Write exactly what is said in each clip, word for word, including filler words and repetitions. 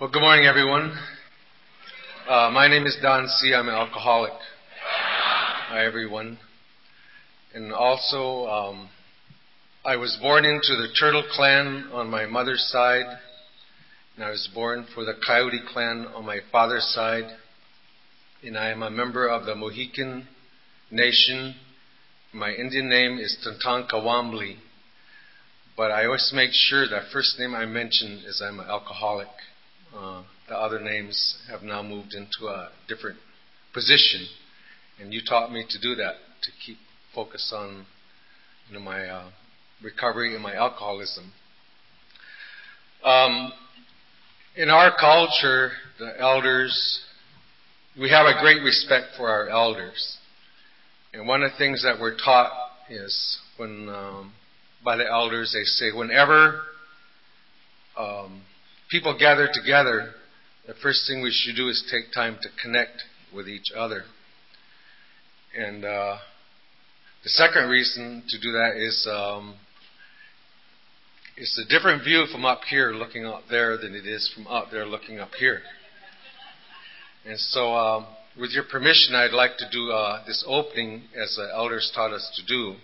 Well, good morning, everyone. Uh, my name is Don C. I'm an alcoholic. Hi, everyone. And also, um, I was born into the Turtle Clan on my mother's side, and I was born for the Coyote Clan on my father's side, and I am a member of the Mohican Nation. My Indian name is Tontonkawambli, but I always make sure that first name I mention is I'm an alcoholic. Uh, the other names have now moved into a different position, and you taught me to do that, to keep focus on you know, my uh, recovery and my alcoholism. Um, in our culture, the elders, we have a great respect for our elders. And one of the things that we're taught is when um, by the elders, they say whenever um, people gather together, the first thing we should do is take time to connect with each other. And uh, the second reason to do that is um, it's a different view from up here looking out there than it is from out there looking up here. And so um, with your permission, I'd like to do uh, this opening as the elders taught us to do.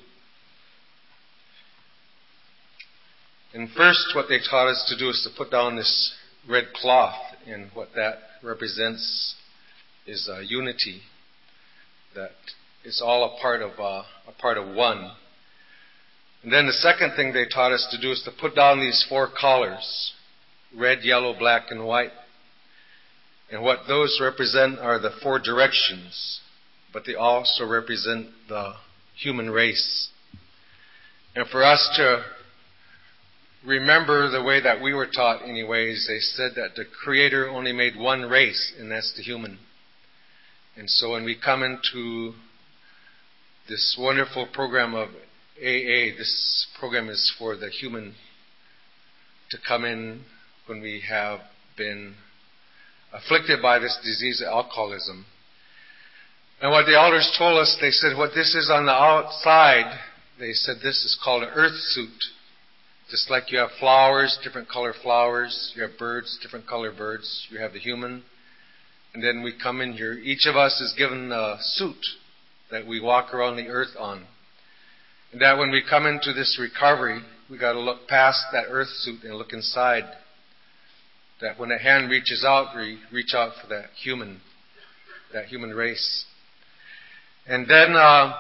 And first, what they taught us to do is to put down this red cloth, and what that represents is uh, unity. That it's all a part of uh, a part of one. And then the second thing they taught us to do is to put down these four colors: red, yellow, black, and white. And what those represent are the four directions, but they also represent the human race. And for us to remember the way that we were taught anyways, they said that the Creator only made one race, and that's the human. And so when we come into this wonderful program of A A, this program is for the human to come in when we have been afflicted by this disease of alcoholism. And what the elders told us, they said what this is on the outside, they said this is called an earth suit. Just like you have flowers, different color flowers, you have birds, different color birds, you have the human. And then we come in here, each of us is given a suit that we walk around the earth on. And that when we come into this recovery, we got to look past that earth suit and look inside. That when a hand reaches out, we reach out for that human, that human race. And then uh,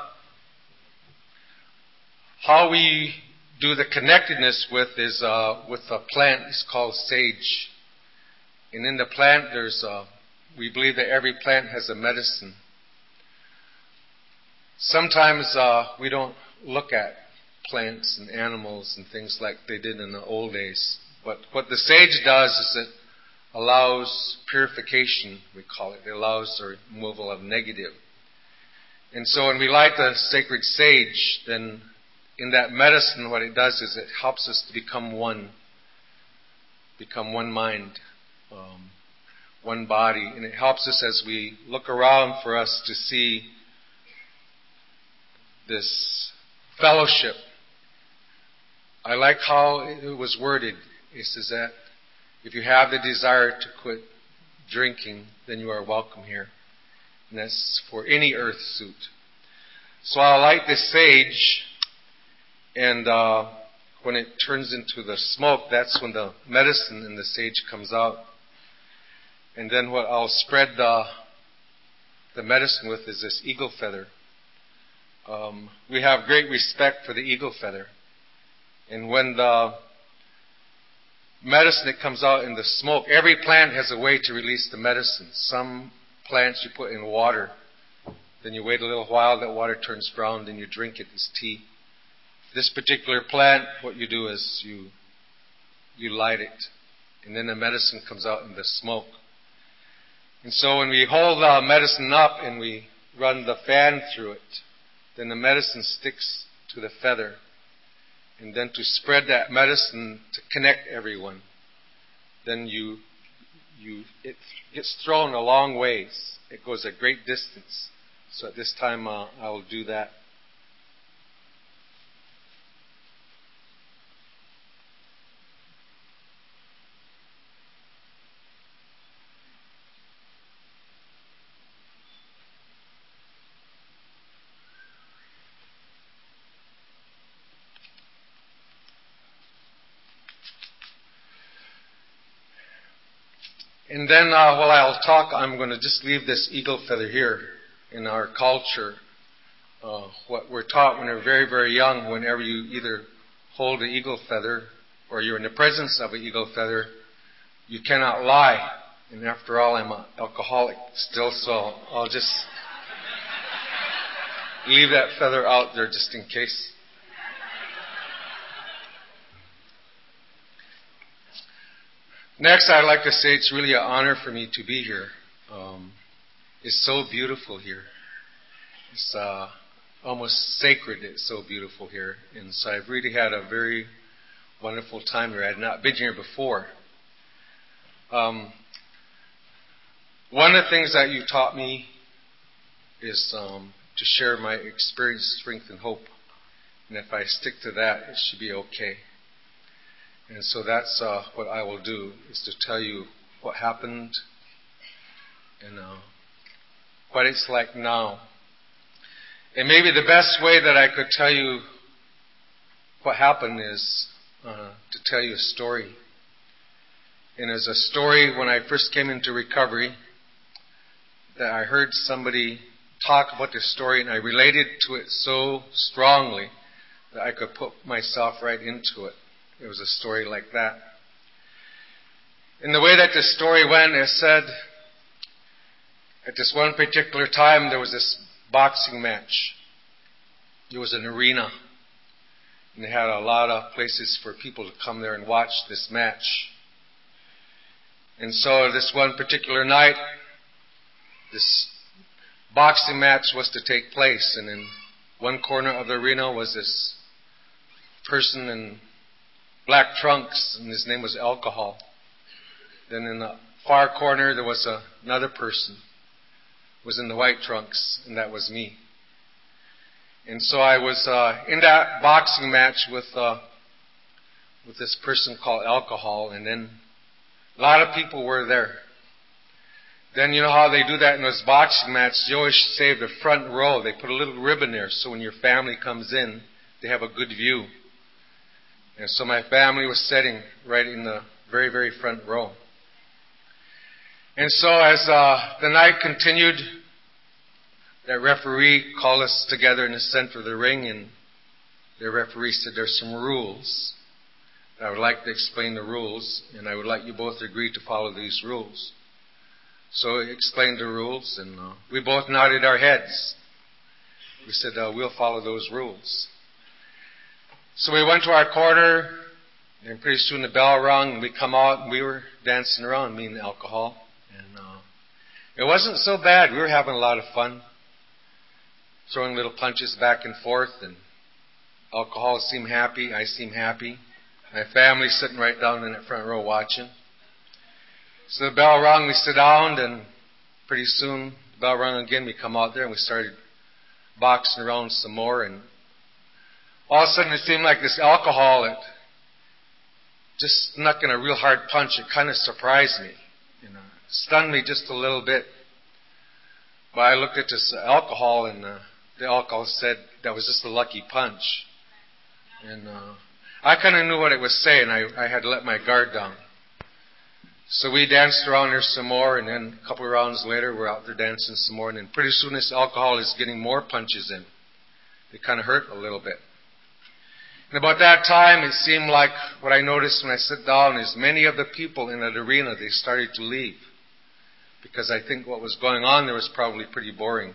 how we do the connectedness with is uh, with a plant. It's called sage. And in the plant, there's uh, we believe that every plant has a medicine. Sometimes uh, we don't look at plants and animals and things like they did in the old days. But what the sage does is it allows purification, we call it. It allows the removal of negative. And so when we light the sacred sage, then in that medicine, what it does is it helps us to become one, become one mind, um, one body. And it helps us as we look around for us to see this fellowship. I like how it was worded. It says that if you have the desire to quit drinking, then you are welcome here. And that's for any earth suit. So I'll light this sage, and uh, when it turns into the smoke, that's when the medicine in the sage comes out. And then what I'll spread the, the medicine with is this eagle feather. Um, we have great respect for the eagle feather. And when the medicine that comes out in the smoke, every plant has a way to release the medicine. Some plants you put in water, then you wait a little while, that water turns brown, then you drink it as tea. This particular plant, what you do is you you light it, and then the medicine comes out in the smoke. And so when we hold the medicine up and we run the fan through it, then the medicine sticks to the feather. And then to spread that medicine to connect everyone, then you you it gets thrown a long ways. It goes a great distance. So at this time uh, I will do that. And then uh, while I'll talk, I'm going to just leave this eagle feather here. In our culture, uh, what we're taught when we're very, very young, whenever you either hold an eagle feather or you're in the presence of an eagle feather, you cannot lie. And after all, I'm an alcoholic still, so I'll just leave that feather out there just in case. Next, I'd like to say it's really an honor for me to be here. Um, it's so beautiful here. It's uh, almost sacred. It's so beautiful here. And so I've really had a very wonderful time here. I had not been here before. Um, one of the things that you taught me is um, to share my experience, strength, and hope. And if I stick to that, it should be okay. And so that's uh, what I will do, is to tell you what happened and uh, what it's like now. And maybe the best way that I could tell you what happened is uh, to tell you a story. And as a story, when I first came into recovery, that I heard somebody talk about this story, and I related to it so strongly that I could put myself right into it. It was a story like that. In the way that this story went, it said, at this one particular time, there was this boxing match. It was an arena. And they had a lot of places for people to come there and watch this match. And so this one particular night, this boxing match was to take place. And in one corner of the arena was this person in black trunks, and his name was Alcohol. Then in the far corner, there was a, another person who was in the white trunks, and that was me. And so I was uh, in that boxing match with uh, with this person called Alcohol, and then a lot of people were there. Then you know how they do that in those boxing matches? You always save the front row. They put a little ribbon there, so when your family comes in, they have a good view. And so my family was sitting right in the very, very front row. And so as uh, the night continued, that referee called us together in the center of the ring, and the referee said, there's some rules. I would like to explain the rules, and I would like you both to agree to follow these rules. So he explained the rules, and uh, we both nodded our heads. We said, uh, we'll follow those rules. So we went to our corner, and pretty soon the bell rung, and we come out, and we were dancing around, me and Alcohol. And uh, it wasn't so bad. We were having a lot of fun, throwing little punches back and forth, and Alcohol seemed happy. I seemed happy. My family sitting right down in that front row watching. So the bell rung, we sit down, and pretty soon the bell rung again. We come out there, and we started boxing around some more, and all of a sudden it seemed like this Alcohol, it just snuck in a real hard punch. It kind of surprised me, you know, stunned me just a little bit. But I looked at this Alcohol, and uh, the Alcohol said that was just a lucky punch. And uh, I kind of knew what it was saying. I, I had to let my guard down. So we danced around there some more, and then a couple of rounds later, we're out there dancing some more, and then pretty soon this Alcohol is getting more punches in. They kind of hurt a little bit. And about that time, it seemed like what I noticed when I sit down is many of the people in that arena, they started to leave. Because I think what was going on there was probably pretty boring.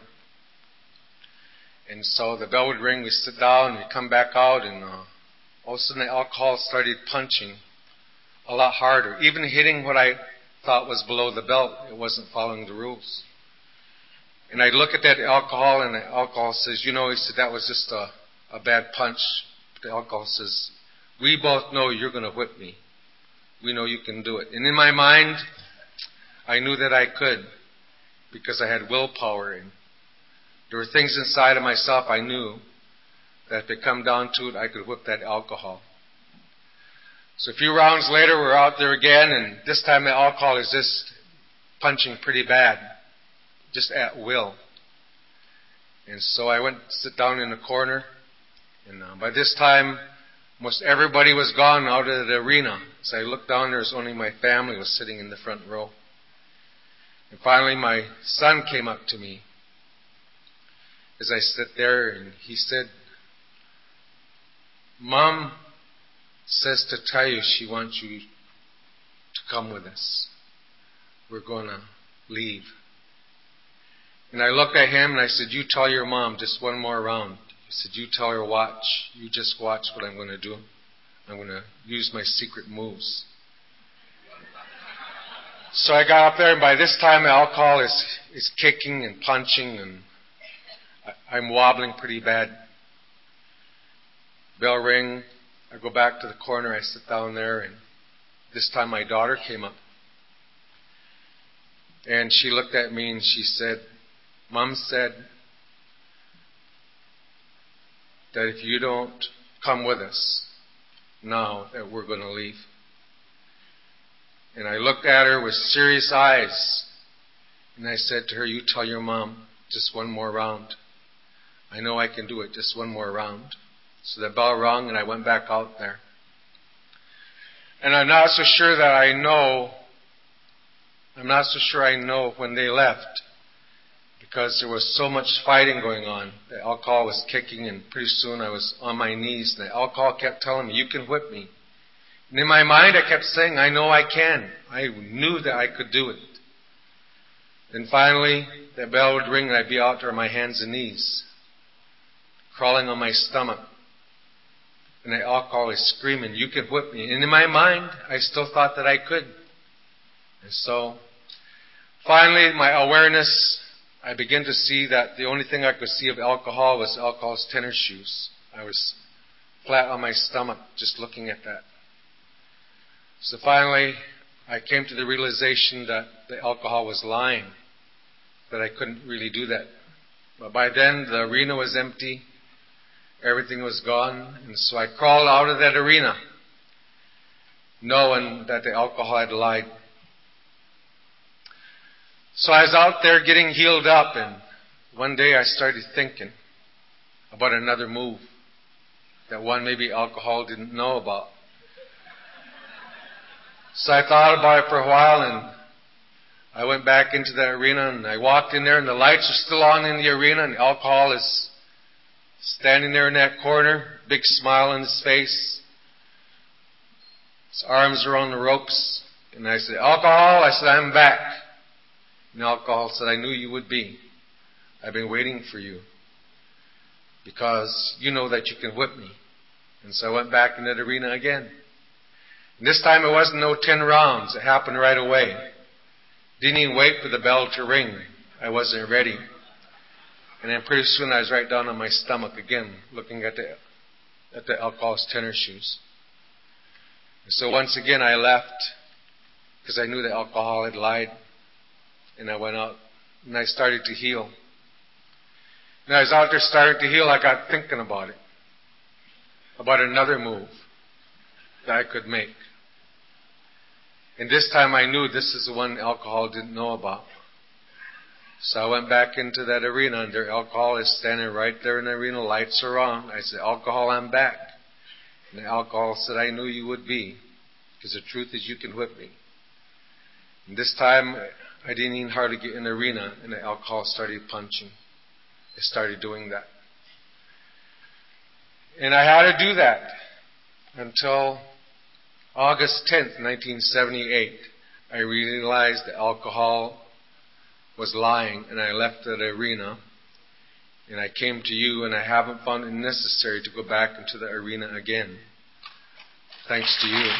And so the bell would ring, we sit down, we come back out, and uh, all of a sudden the Alcohol started punching a lot harder. Even hitting what I thought was below the belt, it wasn't following the rules. And I look at that Alcohol, and the Alcohol says, you know, he said, that was just a, a bad punch. The Alcohol says, we both know you're going to whip me. We know you can do it. And in my mind, I knew that I could, because I had willpower, and there were things inside of myself I knew that if it come down to it, I could whip that Alcohol. So a few rounds later, we're out there again, and this time the Alcohol is just punching pretty bad, just at will. And so I went to sit down in the corner, and uh, by this time, almost everybody was gone out of the arena. As I looked down, there was only my family was sitting in the front row. And finally my son came up to me as I sat there, and he said, Mom says to tell you she wants you to come with us. We're going to leave. And I looked at him and I said, you tell your mom just one more round. He said, you tell her, watch. You just watch what I'm going to do. I'm going to use my secret moves. So I got up there, and by this time the alcohol is, is kicking and punching, and I, I'm wobbling pretty bad. Bell ring. I go back to the corner. I sit down there, and this time my daughter came up. And she looked at me and she said, Mom said that if you don't come with us now, that we're going to leave. And I looked at her with serious eyes, and I said to her, you tell your mom just one more round. I know I can do it, just one more round. So the bell rung, and I went back out there. And I'm not so sure that I know, I'm not so sure I know when they left, because there was so much fighting going on. The alcohol was kicking, and pretty soon I was on my knees, and the alcohol kept telling me, you can whip me. And in my mind I kept saying, I know I can. I knew that I could do it. Then finally, the bell would ring, and I'd be out there on my hands and knees, crawling on my stomach. And the alcohol is screaming, you can whip me. And in my mind, I still thought that I could. And so, finally, my awareness, I began to see that the only thing I could see of alcohol was alcohol's tennis shoes. I was flat on my stomach just looking at that. So finally, I came to the realization that the alcohol was lying, that I couldn't really do that. But by then, the arena was empty. Everything was gone. And so I crawled out of that arena, knowing that the alcohol had lied. So I was out there getting healed up, and one day I started thinking about another move that one maybe alcohol didn't know about. So I thought about it for a while, and I went back into the arena, and I walked in there, and the lights are still on in the arena, and the alcohol is standing there in that corner, big smile on his face. His arms are on the ropes. And I said, alcohol, I said, I'm back. And the alcohol said, I knew you would be. I've been waiting for you, because you know that you can whip me. And so I went back in that arena again. And this time it wasn't no ten rounds. It happened right away. Didn't even wait for the bell to ring. I wasn't ready. And then pretty soon I was right down on my stomach again, looking at the at the alcohol's tennis shoes. And so once again I left, because I knew the alcohol had lied. And I went out, and I started to heal. And I was out there starting to heal, I got thinking about it. About another move that I could make. And this time I knew this is the one alcohol didn't know about. So I went back into that arena, and their alcohol is standing right there in the arena. Lights are on. I said, alcohol, I'm back. And the alcohol said, I knew you would be, because the truth is you can whip me. And this time I didn't even hardly get in the arena, and the alcohol started punching. It started doing that. And I had to do that until August tenth, nineteen seventy-eight. I realized the alcohol was lying, and I left that arena, and I came to you, and I haven't found it necessary to go back into the arena again. Thanks to you.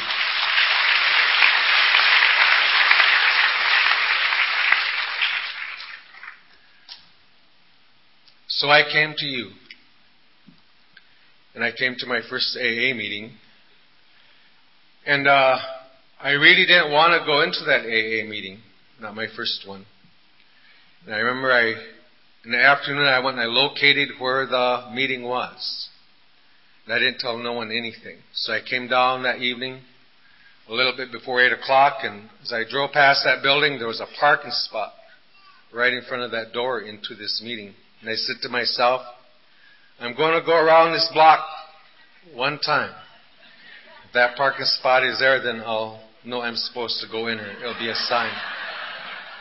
So I came to you, and I came to my first A A meeting, and uh, I really didn't want to go into that A A meeting, not my first one. And I remember I, in the afternoon I went and I located where the meeting was, and I didn't tell no one anything. So I came down that evening a little bit before eight o'clock, and as I drove past that building, there was a parking spot right in front of that door into this meeting. And I said to myself, I'm going to go around this block one time. If that parking spot is there, then I'll know I'm supposed to go in, or it'll be a sign.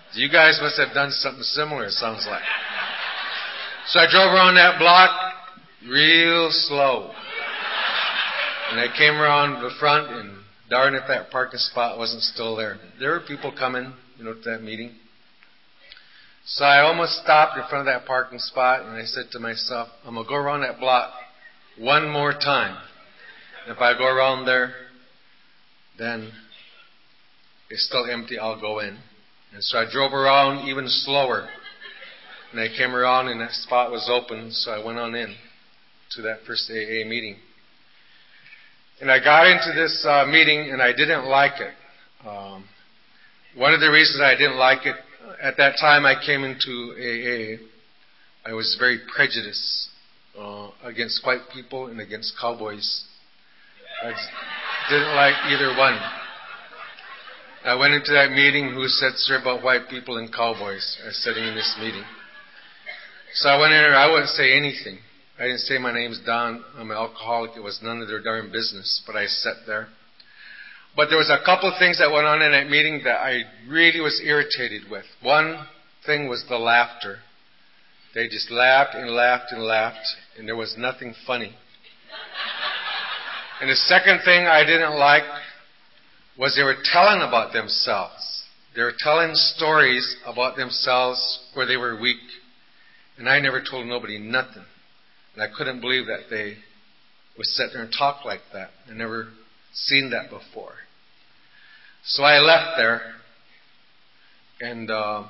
You guys must have done something similar, it sounds like. So I drove around that block real slow. And I came around the front, and darn if that parking spot wasn't still there. There were people coming, you know, to that meeting. So I almost stopped in front of that parking spot, and I said to myself, I'm going to go around that block one more time. And if I go around there, then it's still empty, I'll go in. And so I drove around even slower. And I came around, and that spot was open, so I went on in to that first A A meeting. And I got into this uh, meeting, and I didn't like it. Um, one of the reasons I didn't like it, at that time I came into A A, I was very prejudiced uh, against white people and against cowboys. I didn't like either one. I went into that meeting, who said, sir, about white people and cowboys? I was sitting in this meeting. So I went in there, I wouldn't say anything. I didn't say my name's Don, I'm an alcoholic. It was none of their darn business, but I sat there. But there was a couple of things that went on in that meeting that I really was irritated with. One thing was the laughter. They just laughed and laughed and laughed, and there was nothing funny. And the second thing I didn't like was they were telling about themselves. They were telling stories about themselves where they were weak. And I never told nobody nothing. And I couldn't believe that they would sit there and talk like that. I never seen that before. So I left there, and uh,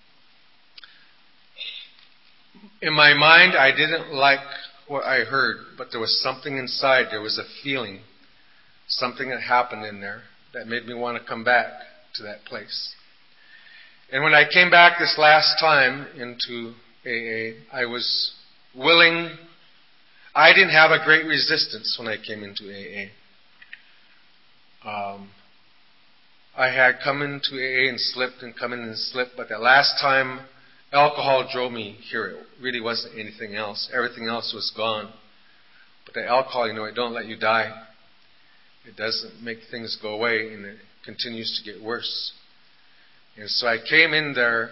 in my mind, I didn't like what I heard, but there was something inside. There was a feeling, something that happened in there that made me want to come back to that place. And when I came back this last time into A A, I was willing. I didn't have a great resistance when I came into A A. Um, I had come into A A and slipped and come in and slipped, but the last time alcohol drove me here. It really wasn't anything else. Everything else was gone. But the alcohol, you know, it don't let you die. It doesn't make things go away, and it continues to get worse. And so I came in there,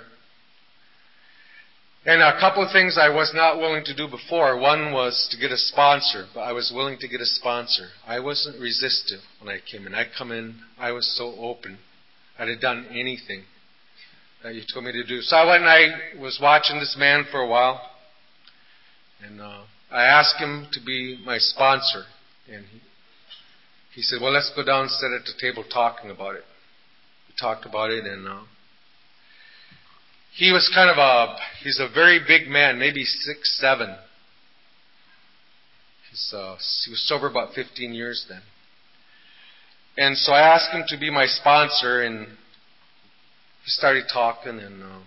and a couple of things I was not willing to do before. One was to get a sponsor, but I was willing to get a sponsor. I wasn't resistive when I came in. I come in, I was so open. I'd have done anything that you told me to do. So I went and I was watching this man for a while, and uh, I asked him to be my sponsor. And he, he said, well, let's go down and sit at the table talking about it. We talked about it, and uh, he was kind of a, he's a very big man, maybe six, seven. He's, uh, he was sober about fifteen years then. And so I asked him to be my sponsor, and we started talking, and uh,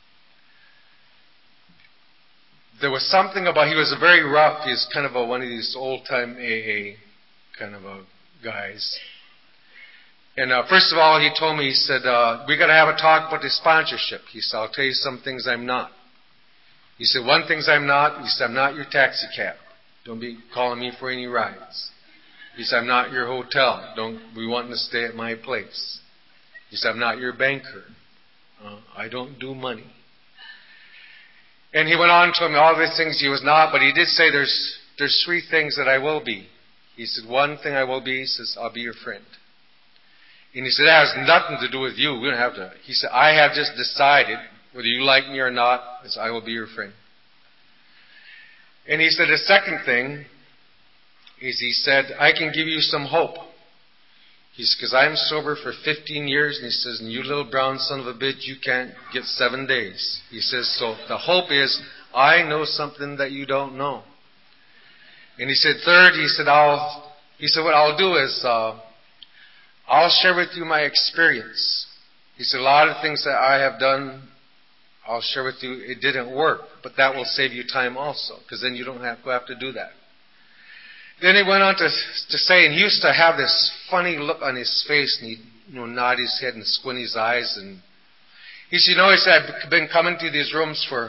there was something about, he was a very rough, he was kind of a, one of these old-time A A kind of a guys. And uh, first of all, he told me, he said, uh, we got to have a talk about the sponsorship. He said, I'll tell you some things I'm not. He said, one things I'm not, he said, I'm not your taxi cab. Don't be calling me for any rides. He said, I'm not your hotel. Don't be wanting to stay at my place. He said, I'm not your banker. Uh, I don't do money. And he went on to me all these things he was not, but he did say there's there's three things that I will be. He said, one thing I will be, he says, I'll be your friend. And he said, that has nothing to do with you. We don't have to. He said, I have just decided, whether you like me or not, is I will be your friend. And he said, the second thing is, he said, I can give you some hope. He says, because I'm sober for fifteen years, and he says, and you little brown son of a bitch, you can't get seven days. He says, so the hope is, I know something that you don't know. And he said, third, he said, I'll, he said, what I'll do is, uh, I'll share with you my experience. He said, a lot of things that I have done, I'll share with you, it didn't work, but that will save you time also, because then you don't have to have to do that. Then he went on to to say, and he used to have this funny look on his face, and he'd, you know, nod his head and squint his eyes, and he said, you know, he said, I've been coming to these rooms for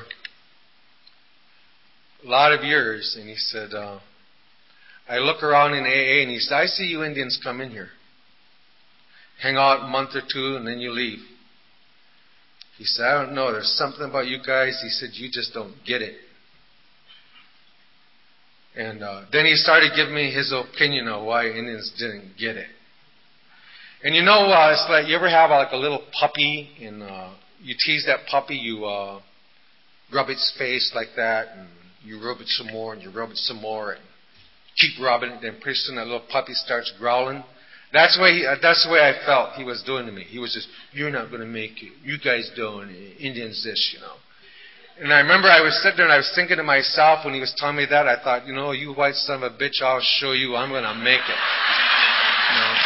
a lot of years, and he said, uh, I look around in A A, and he said, I see you Indians come in here, hang out a month or two, and then you leave. He said, I don't know, there's something about you guys. He said, you just don't get it. And uh, then he started giving me his opinion of why Indians didn't get it. And you know, uh, it's like, you ever have uh, like a little puppy, and uh, you tease that puppy, you uh, rub its face like that, and you rub it some more, and you rub it some more, and keep rubbing it, then pretty soon that little puppy starts growling. That's the way he, uh, that's the way I felt he was doing to me. He was just, you're not going to make it. You guys don't. Indians this, you know. And I remember I was sitting there and I was thinking to myself when he was telling me that, I thought, you know, you white son of a bitch, I'll show you. I'm going to make it. You know?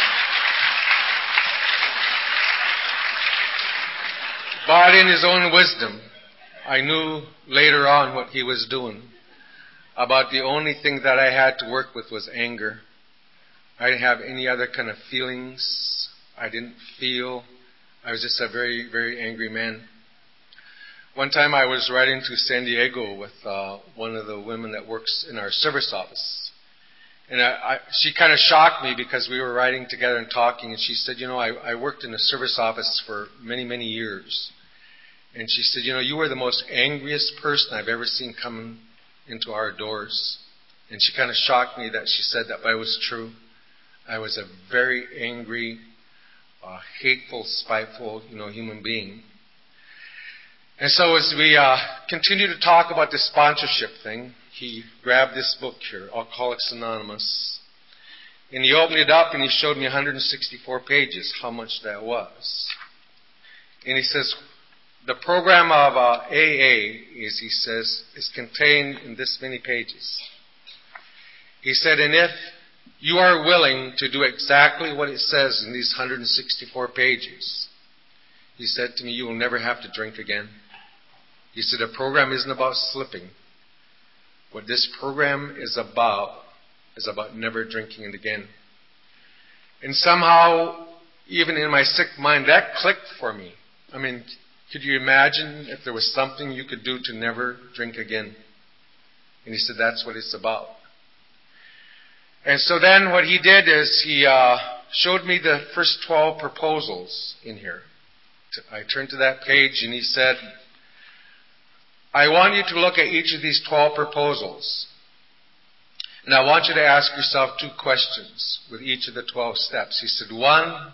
But in his own wisdom, I knew later on what he was doing. About the only thing that I had to work with was anger. I didn't have any other kind of feelings. I didn't feel. I was just a very, very angry man. One time I was riding to San Diego with uh, one of the women that works in our service office. And I, I, she kind of shocked me because we were riding together and talking. And she said, you know, I, I worked in the service office for many, many years. And she said, you know, you were the most angriest person I've ever seen come into our doors. And she kind of shocked me that she said that, but it was true. I was a very angry, uh, hateful, spiteful, you know, human being. And so as we uh, continue to talk about this sponsorship thing, he grabbed this book here, Alcoholics Anonymous, and he opened it up and he showed me one hundred sixty-four pages, how much that was. And he says, the program of uh, A A is, he says, is contained in this many pages. He said, and if you are willing to do exactly what it says in these one hundred sixty-four pages, he said to me, you will never have to drink again. He said, the program isn't about slipping. What this program is about is about never drinking it again. And somehow, even in my sick mind, that clicked for me. I mean, could you imagine if there was something you could do to never drink again? And he said, that's what it's about. And so then what he did is he uh, showed me the first twelve proposals in here. I turned to that page and he said, I want you to look at each of these twelve proposals. And I want you to ask yourself two questions with each of the twelve steps. He said, one,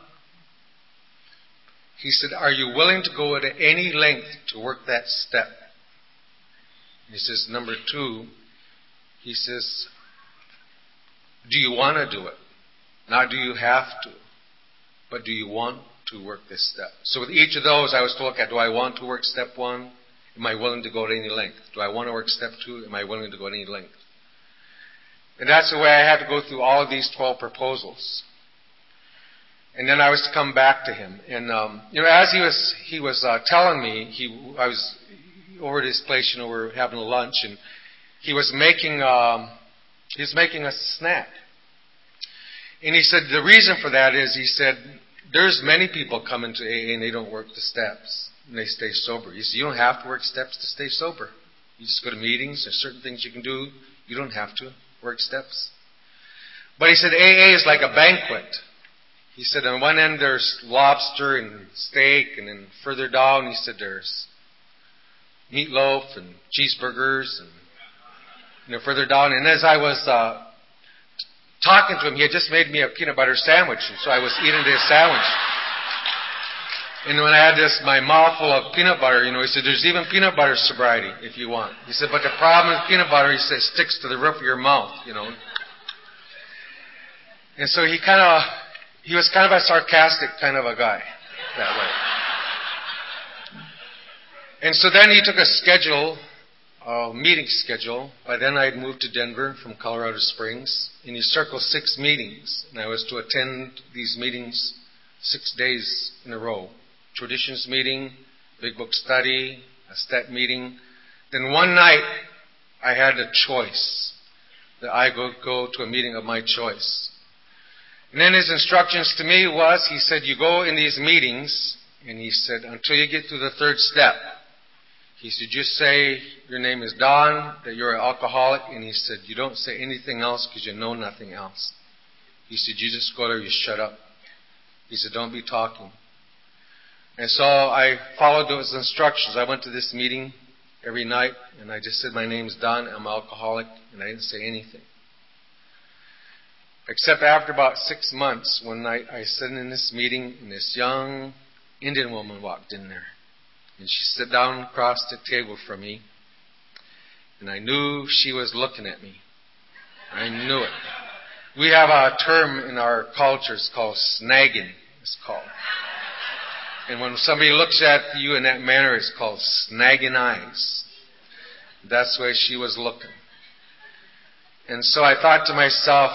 he said, are you willing to go to any length to work that step? He says, number two, he says, do you want to do it? Not do you have to, but do you want to work this step? So with each of those, I was to look at, do I want to work step one? Am I willing to go to any length? Do I want to work step two? Am I willing to go to any length? And that's the way I had to go through all of these twelve proposals. And then I was to come back to him. And, um, you know, as he was he was uh, telling me, he I was over at his place, you know, we were having lunch, and he was making, um, he was making a snack. And he said, the reason for that is, he said, there's many people come into A A and they don't work the steps. And they stay sober. He said, you don't have to work steps to stay sober. You just go to meetings. There's certain things you can do. You don't have to work steps. But he said, A A is like a banquet. He said, on one end there's lobster and steak, and then further down, he said, there's meatloaf and cheeseburgers, and you know, further down. And as I was uh, talking to him, he had just made me a peanut butter sandwich, and so I was eating this sandwich. And when I had this, my mouth full of peanut butter, you know, he said, there's even peanut butter sobriety if you want. He said, but the problem with peanut butter, he said, sticks to the roof of your mouth, you know. And so he kind of, he was kind of a sarcastic kind of a guy that way. And so then he took a schedule, a meeting schedule. By then I had moved to Denver from Colorado Springs. And he circled six meetings. And I was to attend these meetings six days in a row. Traditions meeting, big book study, a step meeting. Then one night, I had a choice that I go go to a meeting of my choice. And then his instructions to me was, he said, you go in these meetings, and he said, until you get to the third step. He said, just say your name is Don, that you're an alcoholic, and he said, you don't say anything else because you know nothing else. He said, you just go there, you shut up. He said, don't be talking. And so I followed those instructions. I went to this meeting every night, and I just said, my name's Don, I'm an alcoholic, and I didn't say anything. Except after about six months, one night I sat in this meeting, and this young Indian woman walked in there. And she sat down across the table from me, and I knew she was looking at me. I knew it. We have a term in our culture, it's called snagging, it's called. And when somebody looks at you in that manner, it's called snagging eyes. That's the way she was looking. And so I thought to myself,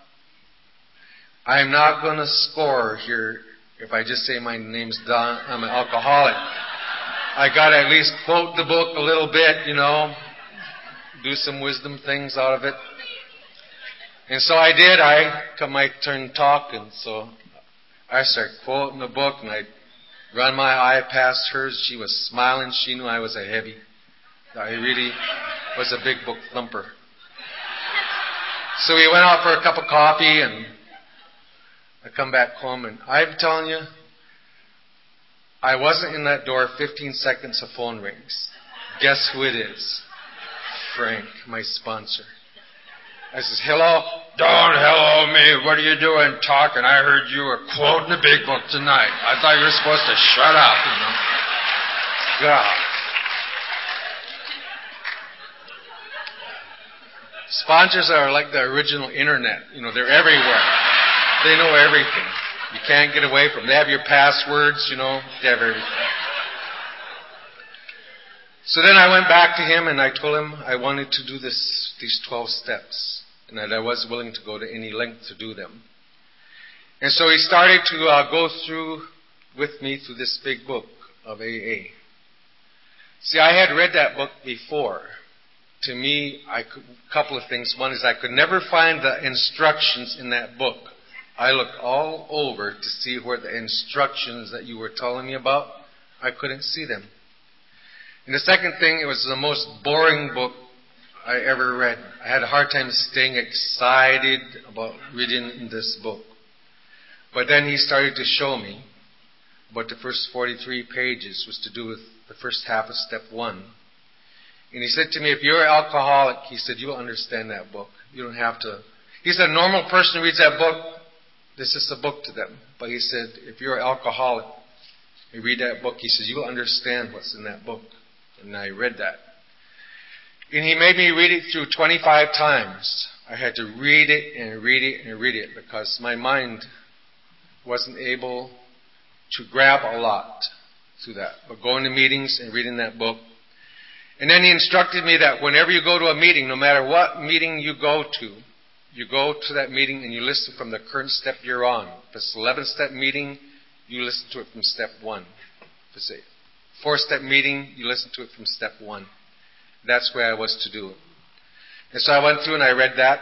I'm not going to score here if I just say my name's Don, I'm an alcoholic. I got to at least quote the book a little bit, you know, do some wisdom things out of it. And so I did. I got my turn talking. So I started quoting the book, and I run my eye past hers. She was smiling. She knew I was a heavy. I really was a big book thumper. So we went out for a cup of coffee, and I come back home, and I'm telling you, I wasn't in that door fifteen seconds, a phone rings. Guess who it is? Frank, my sponsor. I says, hello, Don, hello, me. What are you doing talking? I heard you were quoting the big book tonight. I thought you were supposed to shut up, you know. God. Sponsors are like the original internet. You know, they're everywhere. They know everything. You can't get away from them. They have your passwords, you know. They have everything. So then I went back to him and I told him I wanted to do this, these twelve steps, and that I was willing to go to any length to do them. And so he started to uh, go through with me through this big book of A A. See, I had read that book before. To me, a couple of things. One is I could never find the instructions in that book. I looked all over to see where the instructions that you were telling me about, I couldn't see them. And the second thing, it was the most boring book I ever read. I had a hard time staying excited about reading this book. But then he started to show me what the first forty-three pages was to do with the first half of step one. And he said to me, if you're an alcoholic, he said, you'll understand that book. You don't have to. He said, a normal person reads that book, this is a book to them. But he said, if you're an alcoholic, you read that book, he says, you'll understand what's in that book. And I read that. And he made me read it through twenty-five times. I had to read it and read it and read it because my mind wasn't able to grab a lot through that. But going to meetings and reading that book. And then he instructed me that whenever you go to a meeting, no matter what meeting you go to, you go to that meeting and you listen from the current step you're on. If it's an eleven-step meeting, you listen to it from step one. If it's a four-step meeting, you listen to it from step one. That's where I was to do it. And so I went through and I read that.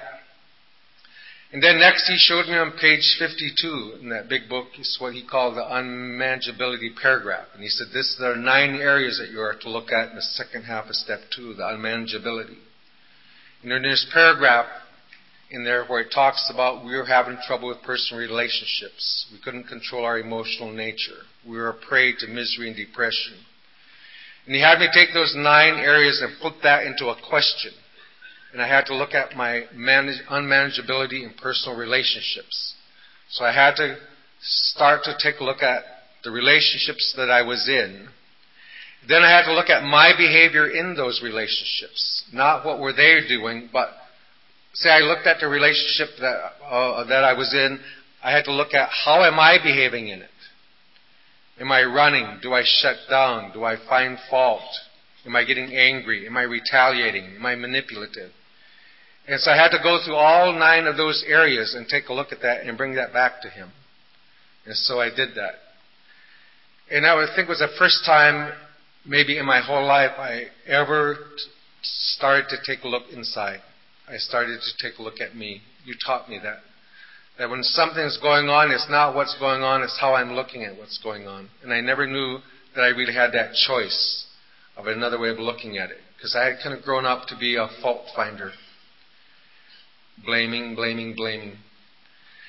And then next he showed me on page fifty-two in that big book is what he called the unmanageability paragraph. And he said, this, there are nine areas that you are to look at in the second half of step two, the unmanageability. And then there's a paragraph in there where it talks about we were having trouble with personal relationships. We couldn't control our emotional nature. We were a prey to misery and depression. And he had me take those nine areas and put that into a question. And I had to look at my manage, unmanageability in personal relationships. So I had to start to take a look at the relationships that I was in. Then I had to look at my behavior in those relationships. Not what were they doing, but say I looked at the relationship that, uh, that I was in, I had to look at how am I behaving in it? Am I running? Do I shut down? Do I find fault? Am I getting angry? Am I retaliating? Am I manipulative? And so I had to go through all nine of those areas and take a look at that and bring that back to him. And so I did that. And I would think it was the first time maybe in my whole life I ever started to take a look inside. I started to take a look at me. You taught me that. That when something's going on, it's not what's going on, it's how I'm looking at what's going on. And I never knew that I really had that choice of another way of looking at it. Because I had kind of grown up to be a fault finder. Blaming, blaming, blaming.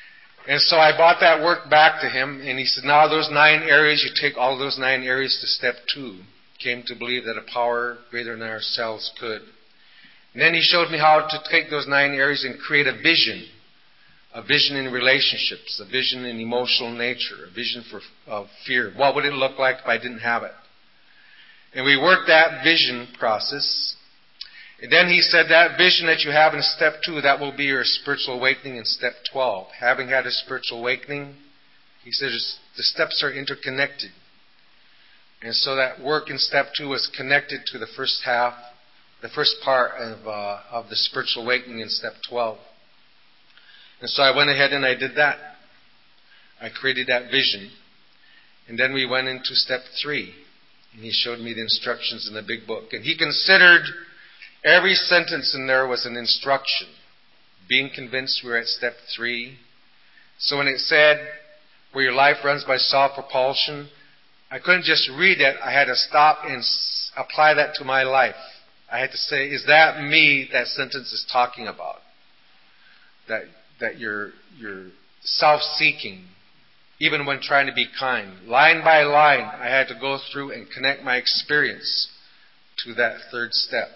And so I brought that work back to him, and he said, now those nine areas, you take all those nine areas to step two. Came to believe that a power greater than ourselves could. And then he showed me how to take those nine areas and create a vision. A vision in relationships, a vision in emotional nature, a vision for of fear. What would it look like if I didn't have it? And we worked that vision process. And then he said that vision that you have in step two, that will be your spiritual awakening in step twelve. Having had a spiritual awakening, he says the steps are interconnected. And so that work in step two was connected to the first half, the first part of, uh, of the spiritual awakening in step twelve. And so I went ahead and I did that. I created that vision. And then we went into step three. And he showed me the instructions in the big book. And he considered every sentence in there was an instruction. Being convinced we were at step three. So when it said, where your life runs by self-propulsion, I couldn't just read it. I had to stop and s- apply that to my life. I had to say, is that me that sentence is talking about? That that you're, you're self-seeking, even when trying to be kind. Line by line, I had to go through and connect my experience to that third step.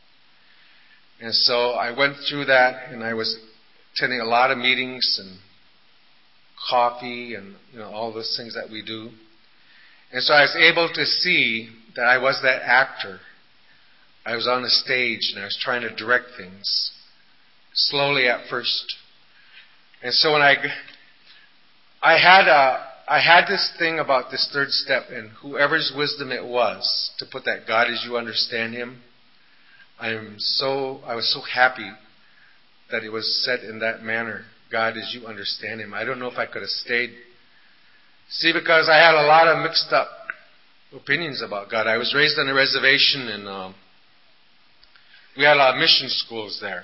And so I went through that, and I was attending a lot of meetings and coffee and you know all those things that we do. And so I was able to see that I was that actor. I was on the stage and I was trying to direct things, slowly at first. And so when I, I had a, I had this thing about this third step, and whoever's wisdom it was to put that God as you understand Him, I am so, I was so happy that it was said in that manner, God as you understand Him. I don't know if I could have stayed. See, because I had a lot of mixed up opinions about God. I was raised on a reservation, and um, we had a lot of mission schools there.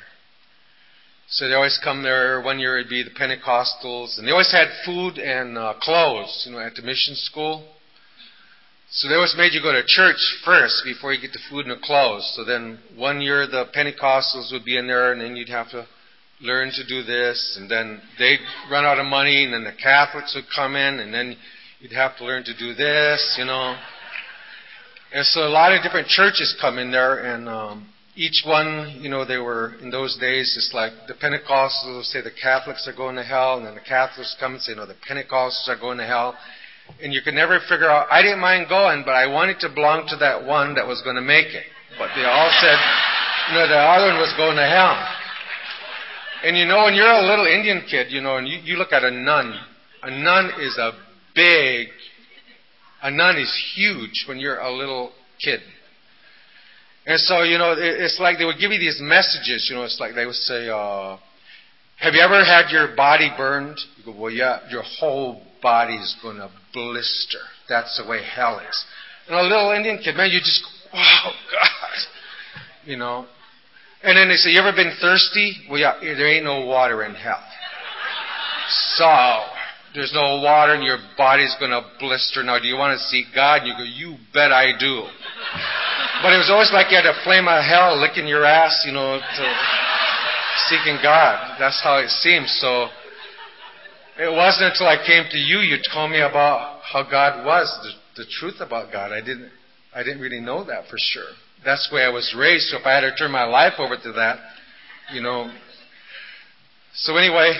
So they always come there. One year it'd be the Pentecostals, and they always had food and uh, clothes, you know, at the mission school. So they always made you go to church first before you get the food and the clothes. So then one year the Pentecostals would be in there, and then you'd have to learn to do this, and then they'd run out of money, and then the Catholics would come in, and then you'd have to learn to do this, you know. And so a lot of different churches come in there, and um, each one, you know, they were, in those days, it's like the Pentecostals would say the Catholics are going to hell, and then the Catholics come and say, no, the Pentecostals are going to hell. And you could never figure out, I didn't mind going, but I wanted to belong to that one that was going to make it. But they all said, you know, the other one was going to hell. And you know, when you're a little Indian kid, you know, and you, you look at a nun, a nun is a big, a nun is huge when you're a little kid. And so, you know, it, it's like they would give you these messages, you know, it's like they would say, uh, have you ever had your body burned? You go, well, yeah, your whole body is going to blister. That's the way hell is. And a little Indian kid, man, you just go, wow, God, you know. And then they say, you ever been thirsty? Well, yeah, there ain't no water in hell. So, there's no water and your body's going to blister. Now, do you want to see God? And you go, you bet I do. But it was always like you had a flame of hell licking your ass, you know, to seeking God. That's how it seems. So, it wasn't until I came to you, you told me about how God was, the, the truth about God. I didn't, I didn't really know that for sure. That's the way I was raised, so if I had to turn my life over to that, you know. So anyway,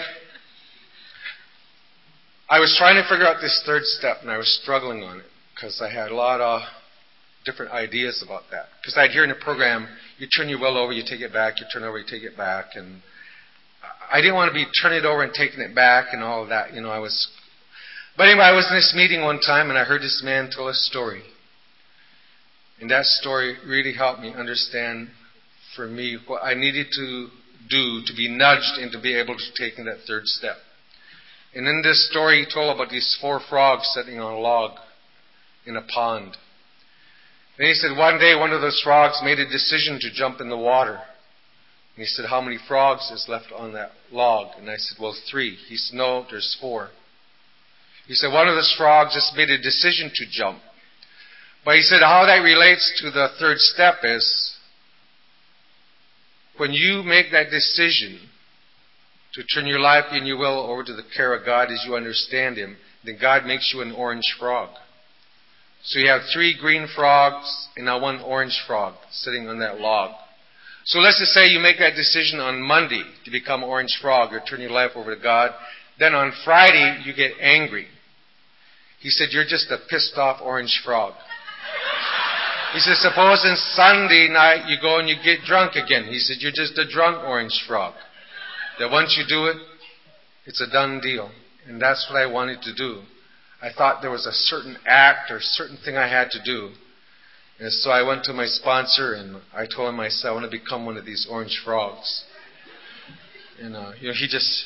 I was trying to figure out this third step, and I was struggling on it, because I had a lot of different ideas about that. Because I'd hear in the program, you turn your will over, you take it back, you turn it over, you take it back, and I didn't want to be turning it over and taking it back and all of that, you know, I was... But anyway, I was in this meeting one time, and I heard this man tell a story. And that story really helped me understand, for me, what I needed to do to be nudged into be able to take in that third step. And in this story, he told about these four frogs sitting on a log in a pond. And he said one day one of those frogs made a decision to jump in the water. And he said, how many frogs is left on that log? And I said, well, three. He said, no, there's four. He said, one of those frogs just made a decision to jump. But he said how that relates to the third step is when you make that decision, to turn your life and your will over to the care of God as you understand Him, then God makes you an orange frog. So you have three green frogs and now one orange frog sitting on that log. So let's just say you make that decision on Monday to become an orange frog or turn your life over to God. Then on Friday you get angry. He said, you're just a pissed off orange frog. He said, suppose on Sunday night you go and you get drunk again. He said, you're just a drunk orange frog. That once you do it, it's a done deal. And that's what I wanted to do. I thought there was a certain act or certain thing I had to do. And so I went to my sponsor and I told him, I said, I want to become one of these orange frogs. And uh, you know, he just...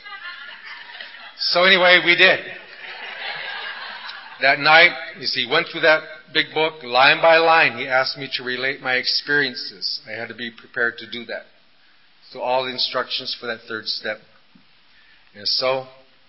So anyway, we did. That night, you see, he went through that big book, line by line. He asked me to relate my experiences. I had to be prepared to do that. So all the instructions for that third step. And so,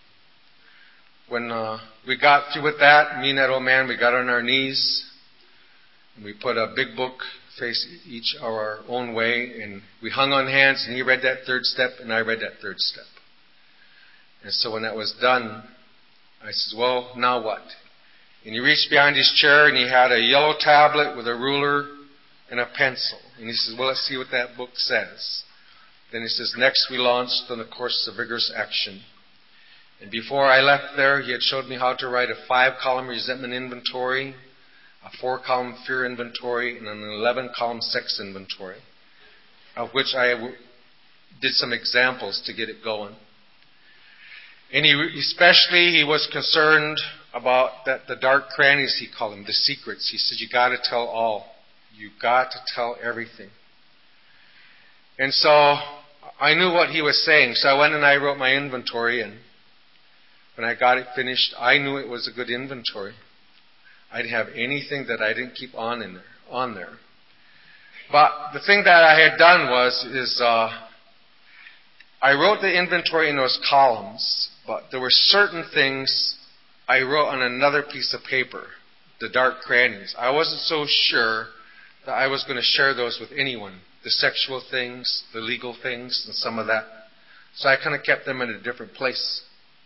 when uh, we got through with that, me and that old man, we got on our knees. And we put a big book, face each our own way. And we hung on hands, and he read that third step, and I read that third step. And so when that was done, I said, well, now what? And he reached behind his chair, and he had a yellow tablet with a ruler and a pencil. And he says, well, let's see what that book says. Then he says, next we launched on the course of vigorous action. And before I left there, he had showed me how to write a five-column resentment inventory, a four-column fear inventory, and an eleven-column sex inventory, of which I w- did some examples to get it going. And he, especially, he was concerned about that the dark crannies, he called them, the secrets. He said, you got to tell all. You got to tell everything. And so I knew what he was saying. So I went and I wrote my inventory, and when I got it finished, I knew it was a good inventory. I didn't have anything that I didn't keep on in there, on there. But the thing that I had done was, is uh, I wrote the inventory in those columns, but there were certain things I wrote on another piece of paper, the dark crannies. I wasn't so sure that I was going to share those with anyone, the sexual things, the legal things, and some of that. So I kind of kept them in a different place.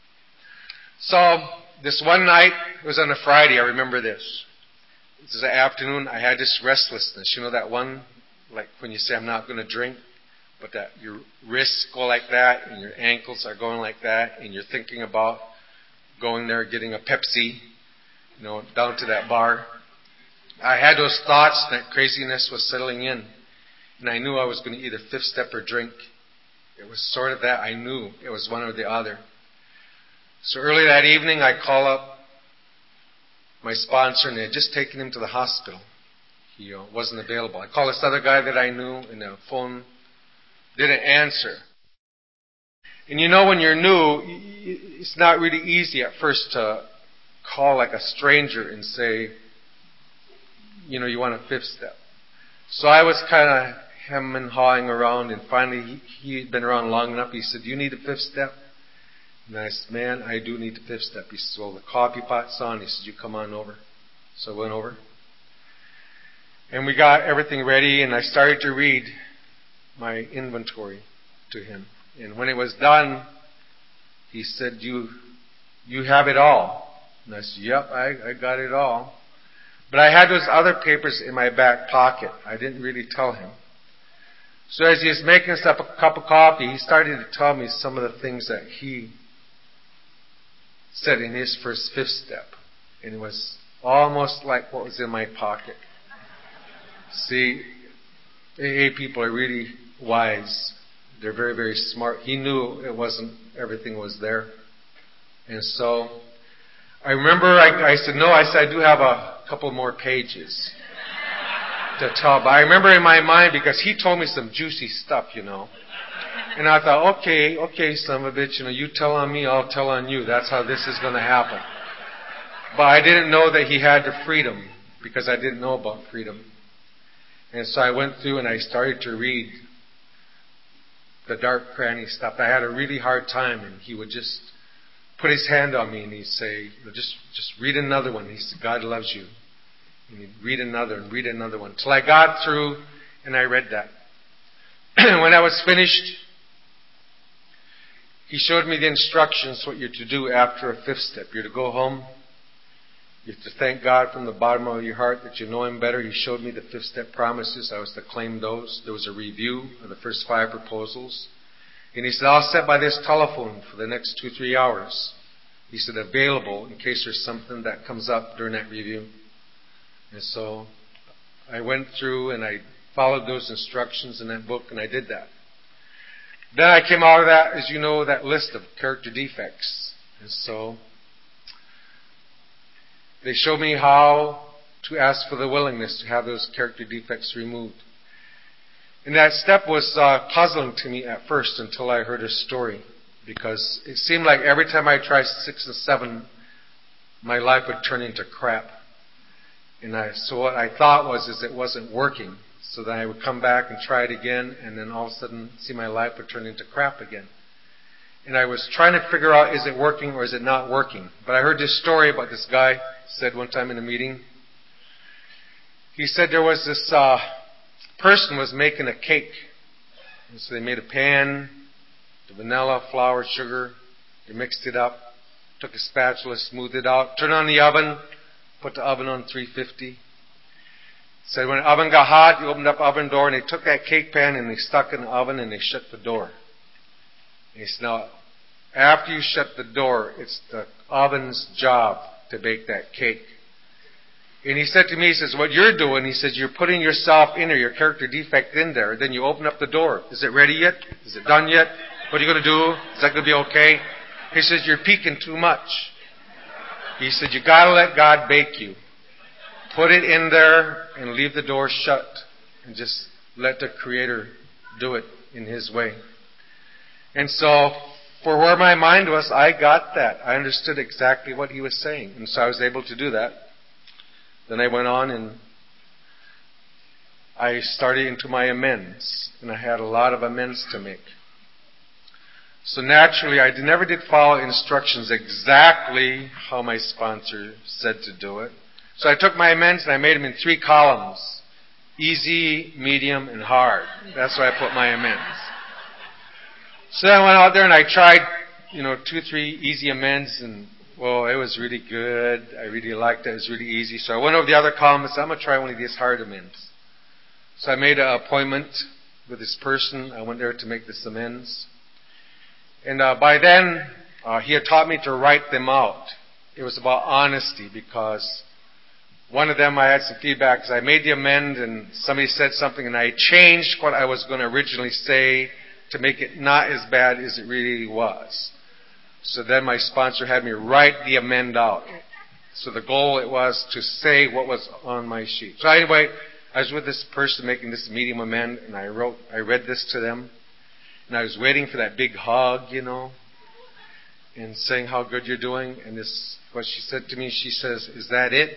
So this one night, it was on a Friday, I remember this. This is an afternoon, I had this restlessness. You know that one, like when you say, I'm not going to drink, but that your wrists go like that, and your ankles are going like that, and you're thinking about going there, getting a Pepsi, you know, down to that bar. I had those thoughts, that craziness was settling in. And I knew I was going to either fifth step or drink. It was sort of that. I knew it was one or the other. So early that evening, I call up my sponsor, and they had just taken him to the hospital. He uh, wasn't available. I called this other guy that I knew, and the phone didn't answer. And you know, when you're new, it's not really easy at first to call like a stranger and say, you know, you want a fifth step. So I was kind of hemming and hawing around, and finally he had been around long enough. He said, do you need a fifth step? And I said, man, I do need a fifth step. He said, well, the coffee pot's on. He said, you come on over. So I went over. And we got everything ready, and I started to read my inventory to him. And when it was done, he said, you you have it all. And I said, yep, I, I got it all. But I had those other papers in my back pocket. I didn't really tell him. So as he was making us up a cup of coffee, he started to tell me some of the things that he said in his first fifth step. And it was almost like what was in my pocket. See, A A people are really wise. They're very, very smart. He knew it wasn't, everything was there. And so I remember I, I said, no, I said, I do have a couple more pages to tell. But I remember in my mind, because he told me some juicy stuff, you know. And I thought, okay, okay, son of a bitch, you know, you tell on me, I'll tell on you. That's how this is going to happen. But I didn't know that he had the freedom, because I didn't know about freedom. And so I went through and I started to read the dark cranny stuff. I had a really hard time, and he would just put his hand on me and he'd say, just just read another one. He said, God loves you. And he'd read another and read another one. Till I got through and I read that. When I was finished, he showed me the instructions, what you're to do after a fifth step. You're to go home. You have to thank God from the bottom of your heart that you know Him better. He showed me the fifth step promises. I was to claim those. There was a review of the first five proposals. And he said, I'll sit by this telephone for the next two, three hours. He said, available in case there's something that comes up during that review. And so I went through and I followed those instructions in that book, and I did that. Then I came out of that, as you know, that list of character defects. And so they showed me how to ask for the willingness to have those character defects removed. And that step was uh, puzzling to me at first until I heard a story, because it seemed like every time I tried six and seven, my life would turn into crap. And I, so what I thought was is it wasn't working. So then I would come back and try it again, and then all of a sudden see my life would turn into crap again. And I was trying to figure out, is it working or is it not working? But I heard this story about this guy said one time in a meeting. He said there was this uh, person was making a cake. And so they made a pan, the vanilla, flour, sugar. They mixed it up, took a spatula, smoothed it out, turned on the oven, put the oven on three fifty. Said when the oven got hot, he opened up the oven door, and they took that cake pan and they stuck it in the oven and they shut the door. And he said, now, after you shut the door, it's the oven's job to bake that cake. And he said to me, he says, what you're doing, he says, you're putting yourself in there, your character defect in there. Then you open up the door. Is it ready yet? Is it done yet? What are you going to do? Is that going to be okay? He says, you're peeking too much. He said, you got to let God bake you. Put it in there and leave the door shut. And just let the Creator do it in His way. And so, for where my mind was, I got that. I understood exactly what he was saying. And so I was able to do that. Then I went on and I started into my amends. And I had a lot of amends to make. So naturally, I never did follow instructions exactly how my sponsor said to do it. So I took my amends and I made them in three columns. Easy, medium, and hard. That's where I put my amends. So then I went out there and I tried, you know, two, three easy amends, and, well, it was really good. I really liked it. It was really easy. So I went over the other column and said, I'm going to try one of these hard amends. So I made an appointment with this person. I went there to make this amends. And uh, by then, uh, he had taught me to write them out. It was about honesty, because one of them I had some feedback because I made the amend and somebody said something and I changed what I was going to originally say to make it not as bad as it really was. So then my sponsor had me write the amend out. So the goal it was to say what was on my sheet. So anyway, I was with this person making this medium amend, and I wrote, I read this to them, and I was waiting for that big hug, you know, and saying how good you're doing. And this, what she said to me, she says, "Is that it?"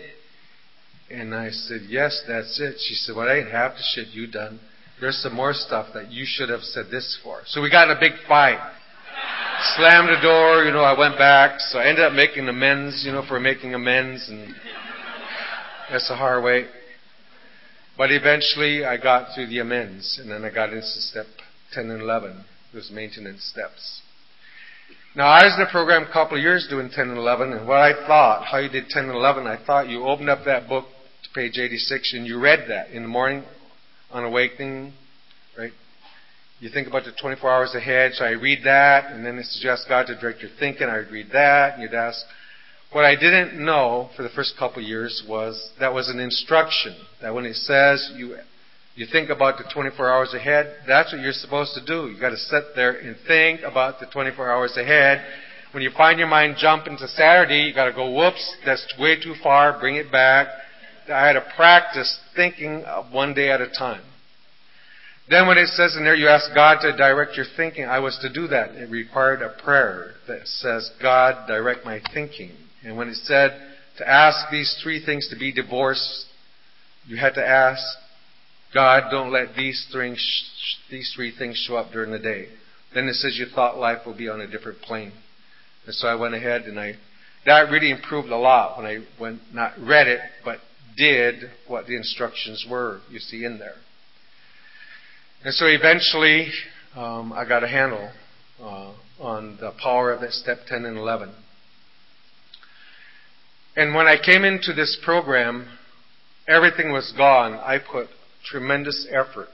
And I said, "Yes, that's it." She said, "Well, I ain't half the shit you done. There's some more stuff that you should have said this for." So we got in a big fight. Slammed the door, you know, I went back. So I ended up making amends, you know, for making amends. And that's a hard way. But eventually I got through the amends. And then I got into step ten and eleven. Those maintenance steps. Now, I was in a program a couple of years doing ten and eleven. And what I thought, how you did ten and eleven, I thought you opened up that book to page eighty-six and you read that in the morning on awakening, right? You think about the twenty-four hours ahead, so I read that, and then it suggests God to direct your thinking. I would read that, and you'd ask. What I didn't know for the first couple of years was that was an instruction, that when it says you you think about the twenty-four hours ahead, that's what you're supposed to do. You've got to sit there and think about the twenty-four hours ahead. When you find your mind jumping to Saturday, you've got to go, whoops, that's way too far, bring it back. I had to practice thinking one day at a time. Then when it says in there you ask God to direct your thinking, I was to do that. It required a prayer that says, God, direct my thinking. And when it said to ask these three things to be divorced, you had to ask, God, don't let these three, these three things show up during the day. Then it says your thought life will be on a different plane. And so I went ahead and I, that really improved a lot when I went, not read it, but did what the instructions were, you see, in there. And so eventually, um, I got a handle uh, on the power of that step ten and eleven. And when I came into this program, everything was gone. I put tremendous effort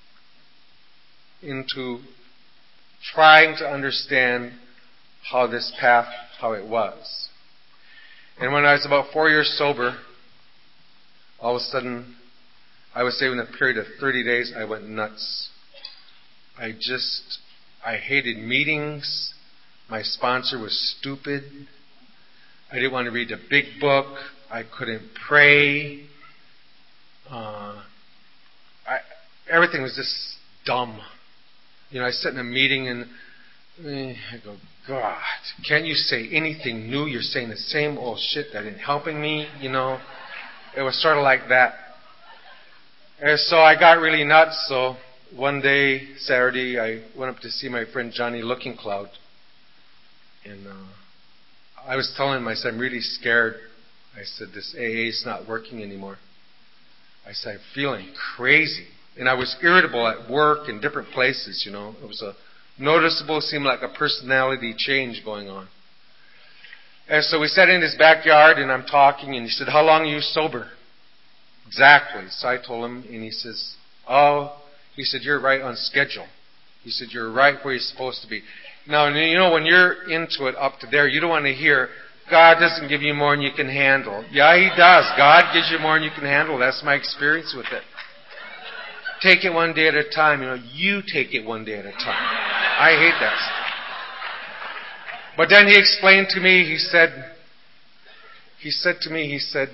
into trying to understand how this path, how it was. And when I was about four years sober, all of a sudden, I would say in a period of thirty days, I went nuts. I just, I hated meetings. My sponsor was stupid. I didn't want to read a big book. I couldn't pray. Uh, I, everything was just dumb. You know, I sit in a meeting and eh, I go, God, can't you say anything new? You're saying the same old shit that ain't helping me, you know. It was sort of like that. And so I got really nuts. So one day, Saturday, I went up to see my friend Johnny Looking Cloud. And uh, I was telling him, I said, I'm really scared. I said, this A A is not working anymore. I said, I'm feeling crazy. And I was irritable at work in different places, you know. It was a noticeable, seemed like a personality change going on. And so we sat in his backyard and I'm talking and he said, how long are you sober? Exactly. So I told him and he says, oh, he said, you're right on schedule. He said, you're right where you're supposed to be. Now, you know, when you're into it up to there, you don't want to hear, God doesn't give you more than you can handle. Yeah, He does. God gives you more than you can handle. That's my experience with it. Take it one day at a time. You know, you take it one day at a time. I hate that stuff. But then he explained to me, he said, he said to me, he said,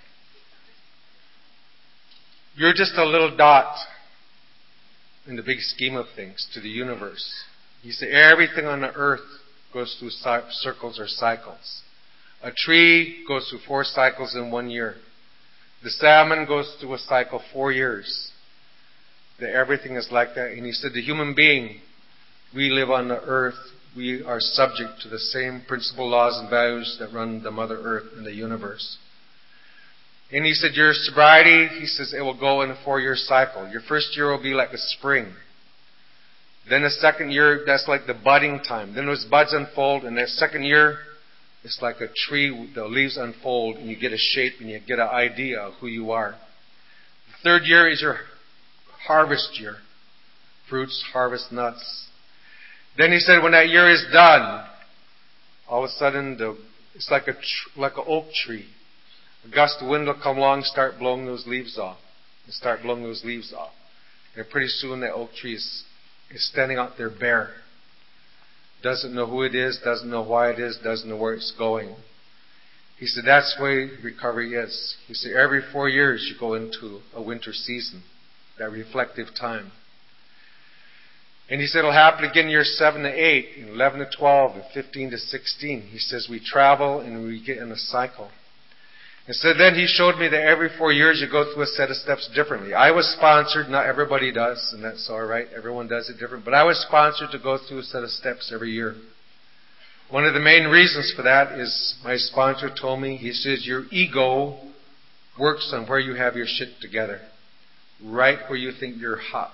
you're just a little dot in the big scheme of things to the universe. He said, everything on the earth goes through circles or cycles. A tree goes through four cycles in one year. The salmon goes through a cycle four years. That everything is like that. And he said, the human being, we live on the earth. We are subject to the same principal laws and values that run the Mother Earth and the universe. And he said, your sobriety, he says, it will go in a four-year cycle. Your first year will be like a spring. Then the second year, that's like the budding time. Then those buds unfold. And the second year, it's like a tree. The leaves unfold and you get a shape and you get an idea of who you are. The third year is your harvest year. Fruits, harvest, nuts. Then he said when that year is done, all of a sudden the, it's like a tr- like an oak tree. A gust of wind will come along, start blowing those leaves off. And start blowing those leaves off. And pretty soon that oak tree is, is standing out there bare. Doesn't know who it is, doesn't know why it is, doesn't know where it's going. He said that's the way recovery is. He said every four years you go into a winter season. That reflective time. And he said it'll happen again years seven to eight, and eleven to twelve, and fifteen to sixteen. He says we travel and we get in a cycle. And so then he showed me that every four years you go through a set of steps differently. I was sponsored, not everybody does, and that's all right. Everyone does it different. But I was sponsored to go through a set of steps every year. One of the main reasons for that is my sponsor told me, he says, your ego works on where you have your shit together. Right where you think you're hot.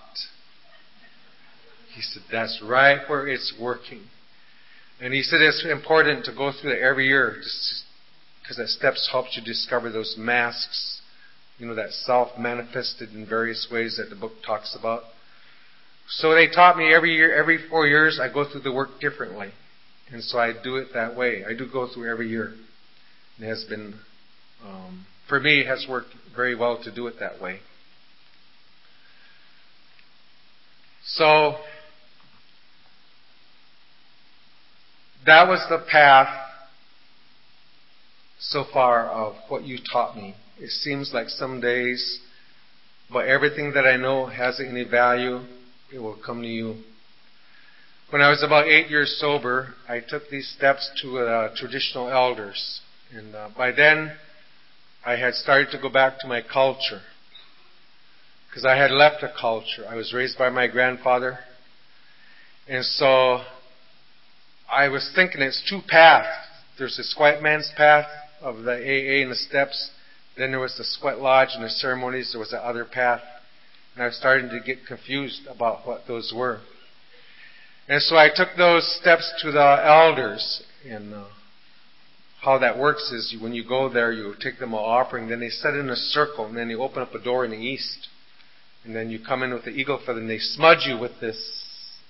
He said, that's right where it's working. And he said it's important to go through that every year because that steps helps you discover those masks, you know, that self manifested in various ways that the book talks about. So they taught me every year, every four years, I go through the work differently. And so I do it that way. I do go through every year. It has been, um, for me, it has worked very well to do it that way. So, that was the path so far of what you taught me. It seems like some days, but everything that I know has any value, it will come to you. When I was about eight years sober, I took these steps to uh, traditional elders. And uh, by then, I had started to go back to my culture. Because I had left a culture. I was raised by my grandfather. And so I was thinking it's two paths. There's this white man's path of the A A and the steps. Then there was the sweat lodge and the ceremonies. There was the other path. And I was starting to get confused about what those were. And so I took those steps to the elders. And uh, how that works is when you go there, you take them an offering, then they set in a circle, and then you open up a door in the east. And then you come in with the eagle feather, and they smudge you with this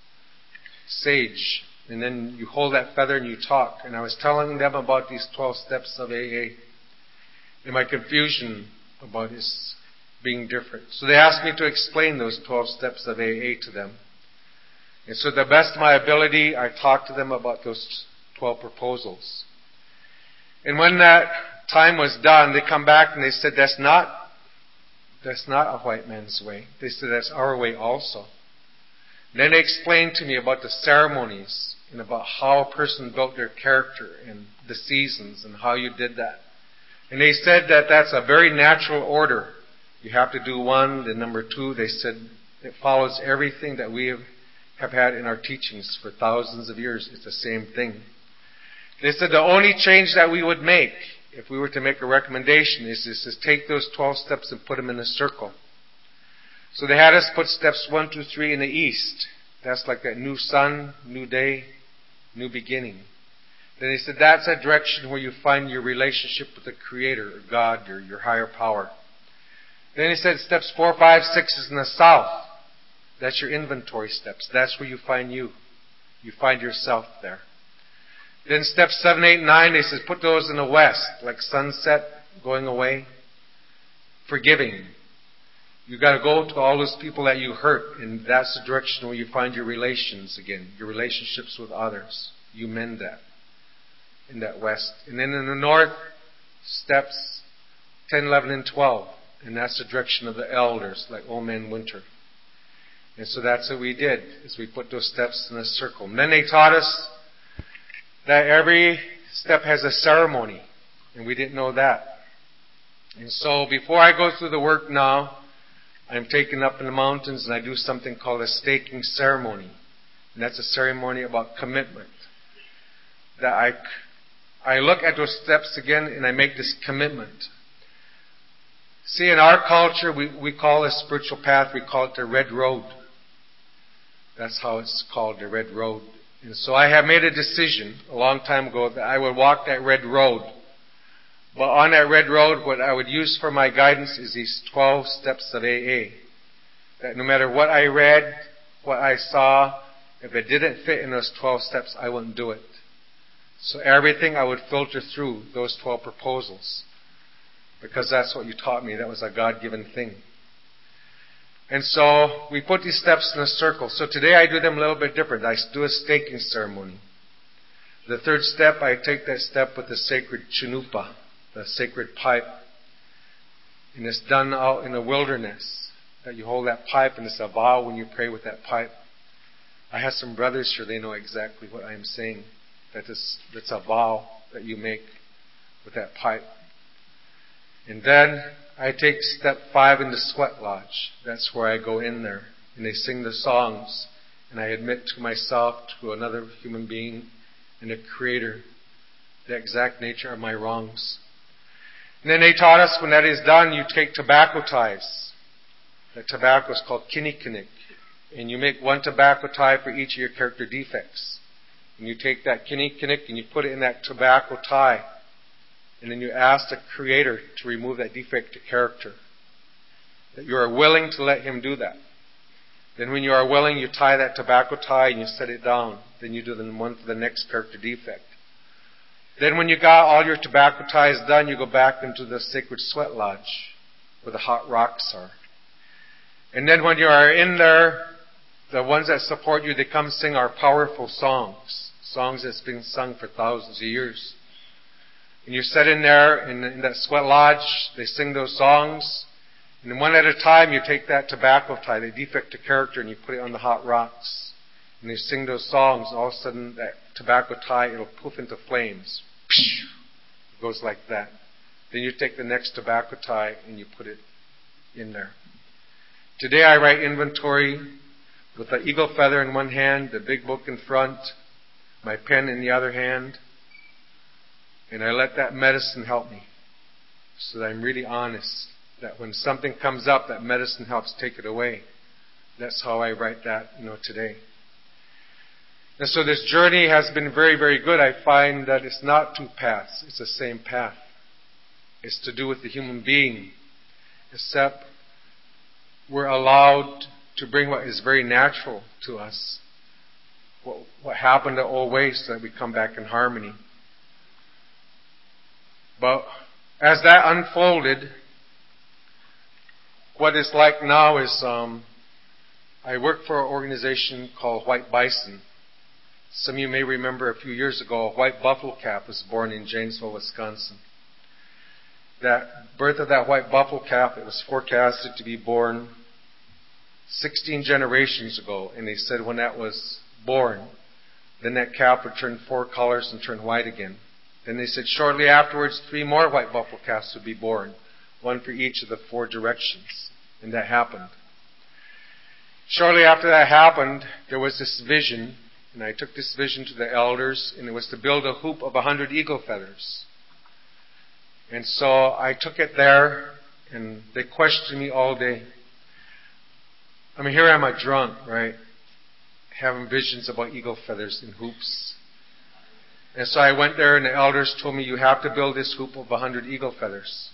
sage. And then you hold that feather and you talk. And I was telling them about these twelve steps of A A. And my confusion about this being different. So they asked me to explain those twelve steps of A A to them. And so to the best of my ability, I talked to them about those twelve proposals. And when that time was done, they come back and they said, that's not, that's not a white man's way. They said, that's our way also. And then they explained to me about the ceremonies and about how a person built their character and the seasons and how you did that. And they said that that's a very natural order. You have to do one, then number two, they said it follows everything that we have, have had in our teachings for thousands of years. It's the same thing. They said the only change that we would make, if we were to make a recommendation, is, is to take those twelve steps and put them in a circle. So they had us put steps one, two, three in the east. That's like that new sun, new day, new beginning. Then they said that's a direction where you find your relationship with the Creator, or God, or your higher power. Then he said steps four, five, six is in the south. That's your inventory steps. That's where you find you. You find yourself there. Then steps seven, eight, nine, he says put those in the west, like sunset, going away. Forgiving. You've got to go to all those people that you hurt, and that's the direction where you find your relations again, your relationships with others. You mend that in that west. And then in the north, steps ten, eleven, and twelve. And that's the direction of the elders, like Old Man Winter. And so that's what we did, is we put those steps in a circle. And then they taught us that every step has a ceremony. And we didn't know that. And so before I go through the work now, I'm taken up in the mountains and I do something called a staking ceremony. And that's a ceremony about commitment. That I, I look at those steps again and I make this commitment. See, in our culture, we, we call this spiritual path, we call it the Red Road. That's how it's called, the Red Road. And so I have made a decision a long time ago that I would walk that Red Road. But on that Red Road, what I would use for my guidance is these twelve steps of A A. That no matter what I read, what I saw, if it didn't fit in those twelve steps, I wouldn't do it. So everything I would filter through those twelve proposals. Because that's what you taught me. That was a God-given thing. And so we put these steps in a circle. So today I do them a little bit different. I do a staking ceremony. The third step, I take that step with the sacred chinupa, the sacred pipe. And it's done out in the wilderness. That you hold that pipe, and it's a vow when you pray with that pipe. I have some brothers here, they know exactly what I am saying. That is, that's a vow that you make with that pipe. And then I take step five in the sweat lodge. That's where I go in there. And they sing the songs. And I admit to myself, to another human being, and the Creator, the exact nature of my wrongs. And then they taught us when that is done, you take tobacco ties. That tobacco is called kinnikinnick. And you make one tobacco tie for each of your character defects. And you take that kinnikinnick and you put it in that tobacco tie. And then you ask the Creator to remove that defect to character. That you are willing to let Him do that. Then when you are willing, you tie that tobacco tie and you set it down. Then you do the one for the next character defect. Then when you got all your tobacco ties done, you go back into the sacred sweat lodge where the hot rocks are. And then when you are in there, the ones that support you, they come sing our powerful songs. Songs that's been sung for thousands of years. And you sit in there in, in that sweat lodge, they sing those songs. And then one at a time you take that tobacco tie, the defect to character, and you put it on the hot rocks. And they sing those songs, and all of a sudden that tobacco tie, it'll poof into flames. It goes like that. Then you take the next tobacco tie and you put it in there. Today I write inventory with the eagle feather in one hand, the big book in front, my pen in the other hand. And I let that medicine help me. So that I'm really honest. That when something comes up, that medicine helps take it away. That's how I write that, you know, today. And so this journey has been very, very good. I find that it's not two paths. It's the same path. It's to do with the human being. Except we're allowed to bring what is very natural to us. What, what happened to old ways so that we come back in harmony. But as that unfolded, what it's like now is um, I work for an organization called White Bison. Some of you may remember a few years ago, a white buffalo calf was born in Janesville, Wisconsin. That birth of that white buffalo calf, it was forecasted to be born sixteen generations ago. And they said when that was born, then that calf would turn four colors and turn white again. Then they said shortly afterwards, three more white buffalo calves would be born, one for each of the four directions. And that happened. Shortly after that happened, there was this vision. And I took this vision to the elders, and it was to build a hoop of a hundred eagle feathers. And so I took it there, and they questioned me all day. I mean, here I'm a drunk, right? Having visions about eagle feathers and hoops. And so I went there, and the elders told me, you have to build this hoop of a hundred eagle feathers.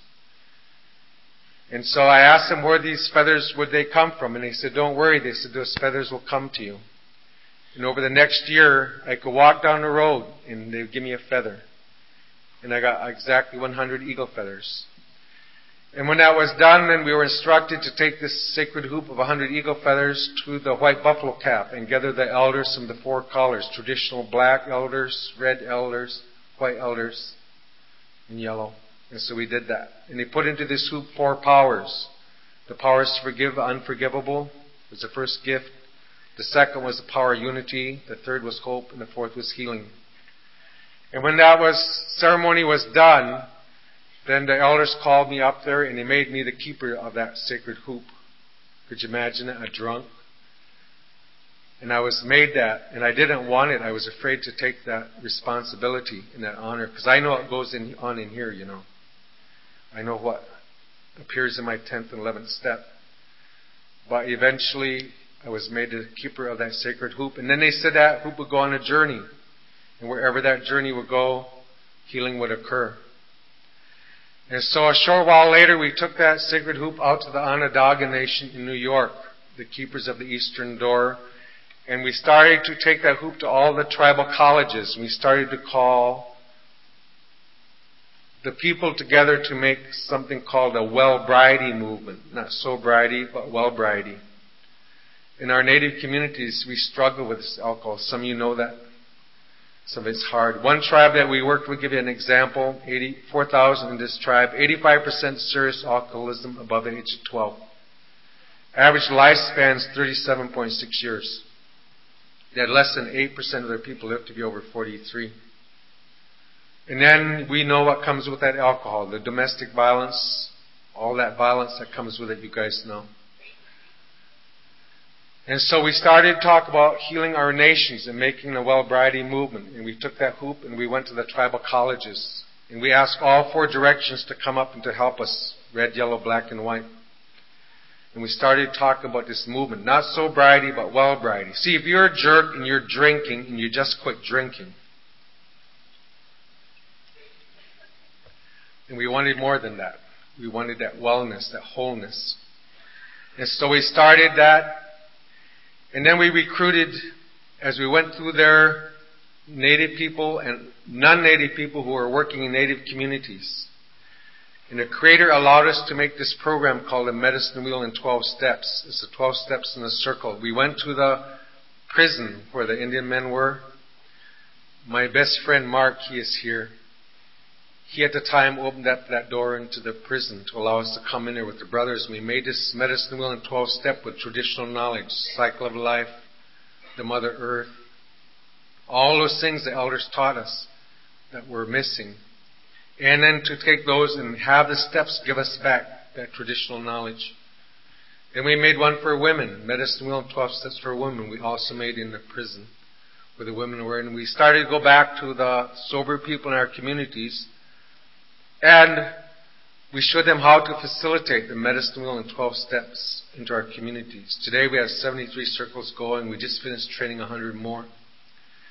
And so I asked them where these feathers would they come from, and they said, don't worry. They said, those feathers will come to you. And over the next year, I could walk down the road and they would give me a feather. And I got exactly one hundred eagle feathers. And when that was done, then we were instructed to take this sacred hoop of one hundred eagle feathers to the white buffalo calf and gather the elders from the four colors, traditional black elders, red elders, white elders, and yellow. And so we did that. And they put into this hoop four powers. The powers to forgive the unforgivable was the first gift. The second was the power of unity. The third was hope. And the fourth was healing. And when that was ceremony was done, then the elders called me up there and they made me the keeper of that sacred hoop. Could you imagine it? A drunk. And I was made that. And I didn't want it. I was afraid to take that responsibility and that honor. Because I know what goes in, on in here, you know. I know what appears in my tenth and eleventh step. But eventually I was made the keeper of that sacred hoop. And then they said that hoop would go on a journey. And wherever that journey would go, healing would occur. And so a short while later, we took that sacred hoop out to the Onondaga Nation in New York, the keepers of the Eastern Door. And we started to take that hoop to all the tribal colleges. And we started to call the people together to make something called a well-bridey movement. Not sobriety, but well-bridey. In our native communities, we struggle with this alcohol. Some of you know that. Some of it's hard. One tribe that we worked with, give you an example, eighty-four thousand in this tribe, eighty-five percent serious alcoholism above the age of twelve. Average lifespan is thirty-seven point six years. They had less than eight percent of their people live to be over forty-three. And then we know what comes with that alcohol, the domestic violence, all that violence that comes with it, you guys know. And so we started to talk about healing our nations and making a well-bridey movement. And we took that hoop and we went to the tribal colleges. And we asked all four directions to come up and to help us, red, yellow, black, and white. And we started to talk about this movement. Not sobriety, but well-bridey. See, if you're a jerk and you're drinking and you just quit drinking. And we wanted more than that. We wanted that wellness, that wholeness. And so we started that. And then we recruited, as we went through there, Native people and non-Native people who were working in Native communities. And the Creator allowed us to make this program called the Medicine Wheel in twelve Steps. It's the twelve Steps in a Circle. We went to the prison where the Indian men were. My best friend Mark, he is here. He at the time opened up that door into the prison to allow us to come in there with the brothers. And we made this medicine wheel in twelve step with traditional knowledge, cycle of life, the Mother Earth. All those things the elders taught us that were missing. And then to take those and have the steps give us back that traditional knowledge. Then we made one for women, medicine wheel in twelve steps for women. We also made in the prison where the women were. And we started to go back to the sober people in our communities. And we showed them how to facilitate the medicine wheel in twelve steps into our communities. Today we have seventy-three circles going. We just finished training one hundred more.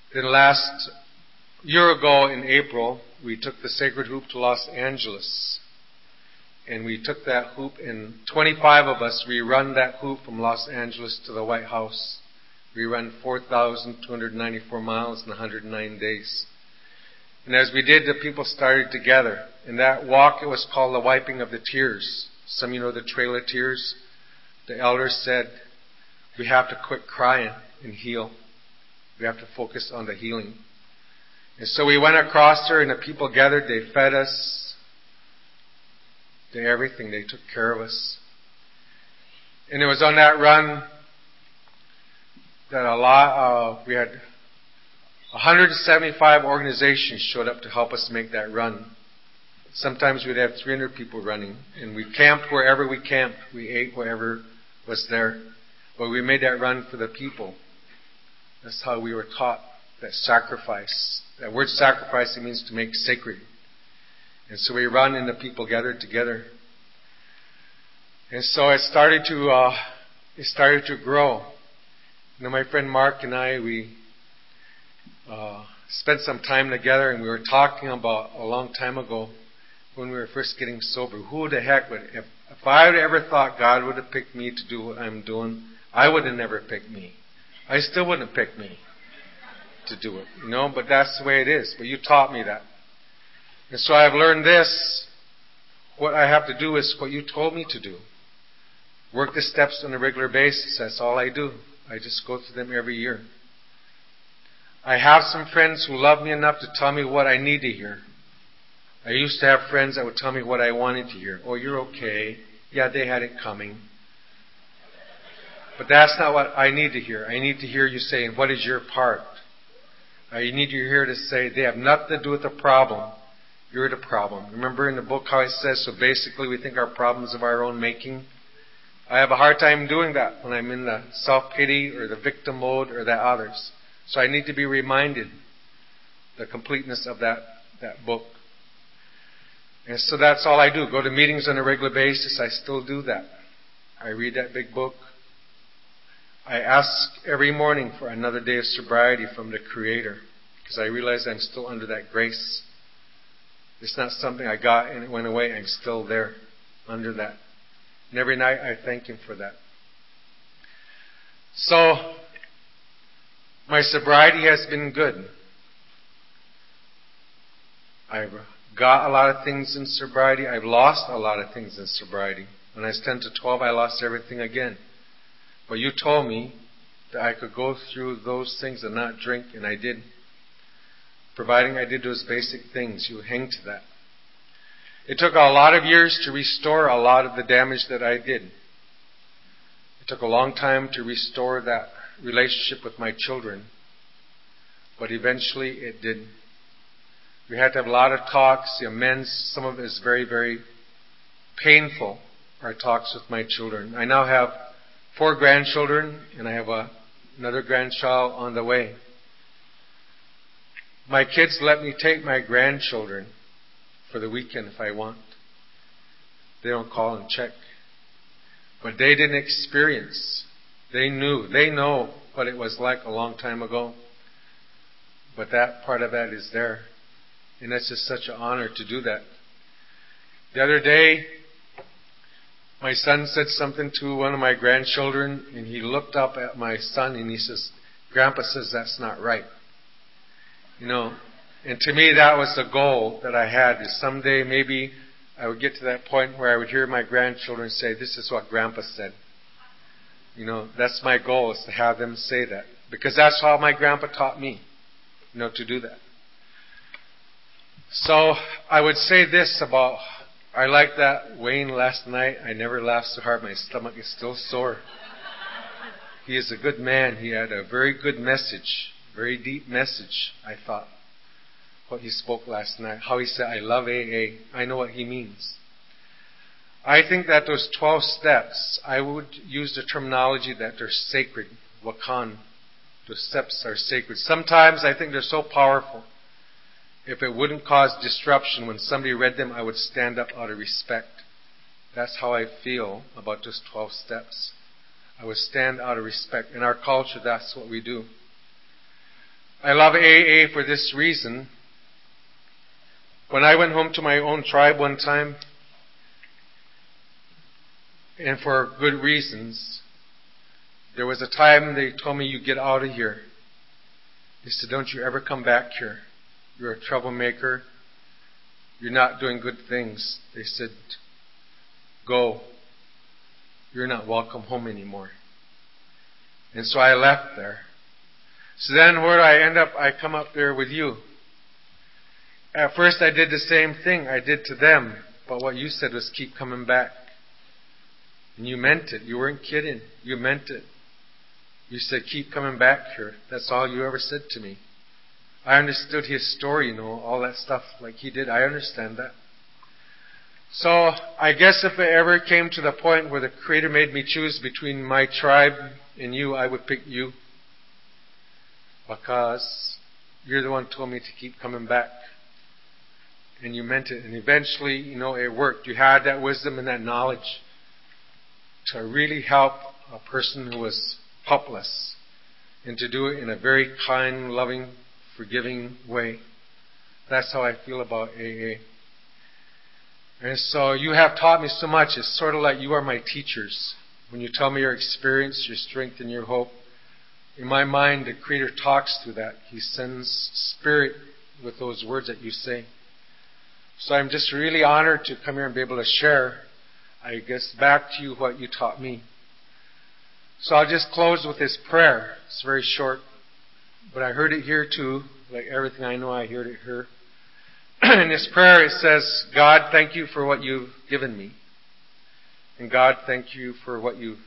Then last year ago in April, we took the Sacred Hoop to Los Angeles. And we took that hoop, and twenty-five of us, we run that hoop from Los Angeles to the White House. We run four thousand two hundred ninety-four miles in one hundred nine days. And as we did, the people started together. In that walk, it was called the Wiping of the Tears. Some of you know the Trail of Tears. The elders said, we have to quit crying and heal. We have to focus on the healing. And so we went across there, and the people gathered. They fed us. They did everything. They took care of us. And it was on that run that a lot, uh, we had one hundred seventy-five organizations showed up to help us make that run. Sometimes we'd have three hundred people running, and we camped wherever we camped. We ate whatever was there. But we made that run for the people. That's how we were taught that sacrifice. That word sacrifice, it means to make sacred. And so we run, and the people gathered together. And so it started to, uh, it started to grow. You know, my friend Mark and I, we uh, spent some time together, and we were talking about a long time ago when we were first getting sober. Who the heck would, if, if I had ever thought God would have picked me to do what I'm doing, I would have never picked me. I still wouldn't have picked me to do it, you know, but that's the way it is. But you taught me that. And so I've learned this. What I have to do is what you told me to do. Work the steps on a regular basis. That's all I do. I just go through them every year. I have some friends who love me enough to tell me what I need to hear. I used to have friends that would tell me what I wanted to hear. Oh, you're okay. Yeah, they had it coming. But that's not what I need to hear. I need to hear you saying, what is your part? I need you here to say, they have nothing to do with the problem. You're the problem. Remember in the book how it says, so basically we think our problems of our own making? I have a hard time doing that when I'm in the self-pity or the victim mode or the others. So I need to be reminded the completeness of that, that book. And so that's all I do. Go to meetings on a regular basis. I still do that. I read that big book. I ask every morning for another day of sobriety from the Creator, because I realize I'm still under that grace. It's not something I got and it went away. I'm still there under that. And every night I thank Him for that. So, my sobriety has been good. I've got a lot of things in sobriety. I've lost a lot of things in sobriety. When I was ten to twelve, I lost everything again. But you told me that I could go through those things and not drink, and I did. Providing I did those basic things, you hang to that. It took a lot of years to restore a lot of the damage that I did. It took a long time to restore that relationship with my children. But eventually it did. We had to have a lot of talks, the amends. Some of it is very, very painful, our talks with my children. I now have four grandchildren, and I have a, another grandchild on the way. My kids let me take my grandchildren for the weekend if I want. They don't call and check. But they didn't experience. They knew. They know what it was like a long time ago. But that part of that is there. And it's just such an honor to do that. The other day, my son said something to one of my grandchildren, and he looked up at my son and he says, Grandpa says that's not right. You know, and to me that was the goal that I had, is someday maybe I would get to that point where I would hear my grandchildren say, this is what Grandpa said. You know, that's my goal, is to have them say that. Because that's how my grandpa taught me, you know, to do that. So I would say this about, I like that Wayne last night. I never laughed so hard. My stomach is still sore. He is a good man. He had a very good message, very deep message, I thought, what he spoke last night. How he said, I love A A. I know what he means. I think that those twelve steps, I would use the terminology that they're sacred. Wakan. Those steps are sacred. Sometimes I think they're so powerful. If it wouldn't cause disruption, when somebody read them, I would stand up out of respect. That's how I feel about those twelve steps. I would stand out of respect. In our culture, that's what we do. I love A A for this reason. When I went home to my own tribe one time, and for good reasons, there was a time they told me, you get out of here. They said, don't you ever come back here. You're a troublemaker. You're not doing good things. They said, go. You're not welcome home anymore. And so I left there. So then where do I end up? I come up there with you. At first I did the same thing I did to them, but what you said was keep coming back. And you meant it. You weren't kidding. You meant it. You said keep coming back here. That's all you ever said to me. I understood his story, you know, all that stuff like he did. I understand that. So I guess if it ever came to the point where the Creator made me choose between my tribe and you, I would pick you. Because you're the one who told me to keep coming back. And you meant it. And eventually, you know, it worked. You had that wisdom and that knowledge to really help a person who was helpless. And to do it in a very kind, loving, forgiving way. That's how I feel about A A. And so you have taught me so much. It's sort of like you are my teachers. When you tell me your experience, your strength, and your hope, in my mind, the Creator talks through that. He sends Spirit with those words that you say. So I'm just really honored to come here and be able to share, I guess, back to you what you taught me. So I'll just close with this prayer. It's very short, but I heard it here too. Like everything I know, I heard it here. In this prayer it says, God, thank you for what you've given me. And God, thank you for what you've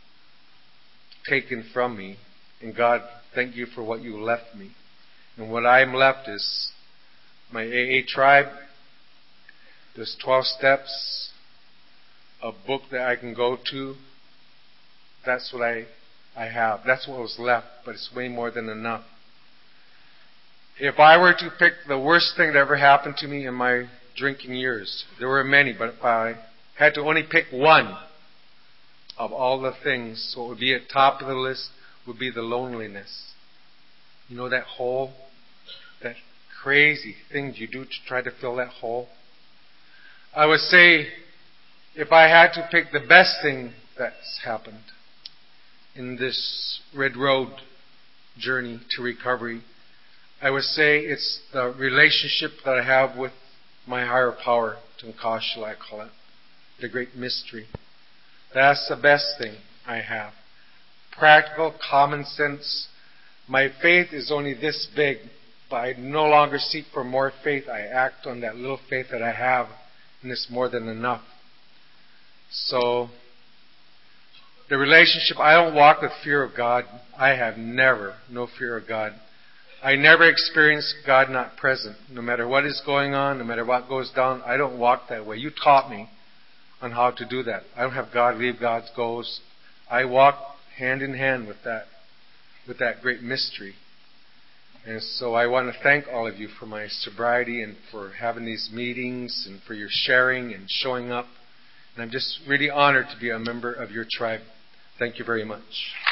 taken from me. And God, thank you for what you left me. And what I'm left is my A A tribe. There's twelve steps. A book that I can go to. That's what I, I have. That's what was left. But it's way more than enough. If I were to pick the worst thing that ever happened to me in my drinking years, there were many, but if I had to only pick one of all the things, what would be at top of the list would be the loneliness. You know that hole? That crazy thing you do to try to fill that hole? I would say, if I had to pick the best thing that's happened in this Red Road journey to recovery, I would say it's the relationship that I have with my higher power, Tunkashila I call it, the great mystery. That's the best thing I have. Practical, common sense. My faith is only this big, but I no longer seek for more faith. I act on that little faith that I have, and it's more than enough. So, the relationship, I don't walk with fear of God. I have never, no fear of God. I never experienced God not present. No matter what is going on, no matter what goes down, I don't walk that way. You taught me on how to do that. I don't have God leave God's goes. I walk hand in hand with that, with that great mystery. And so I want to thank all of you for my sobriety and for having these meetings and for your sharing and showing up. And I'm just really honored to be a member of your tribe. Thank you very much.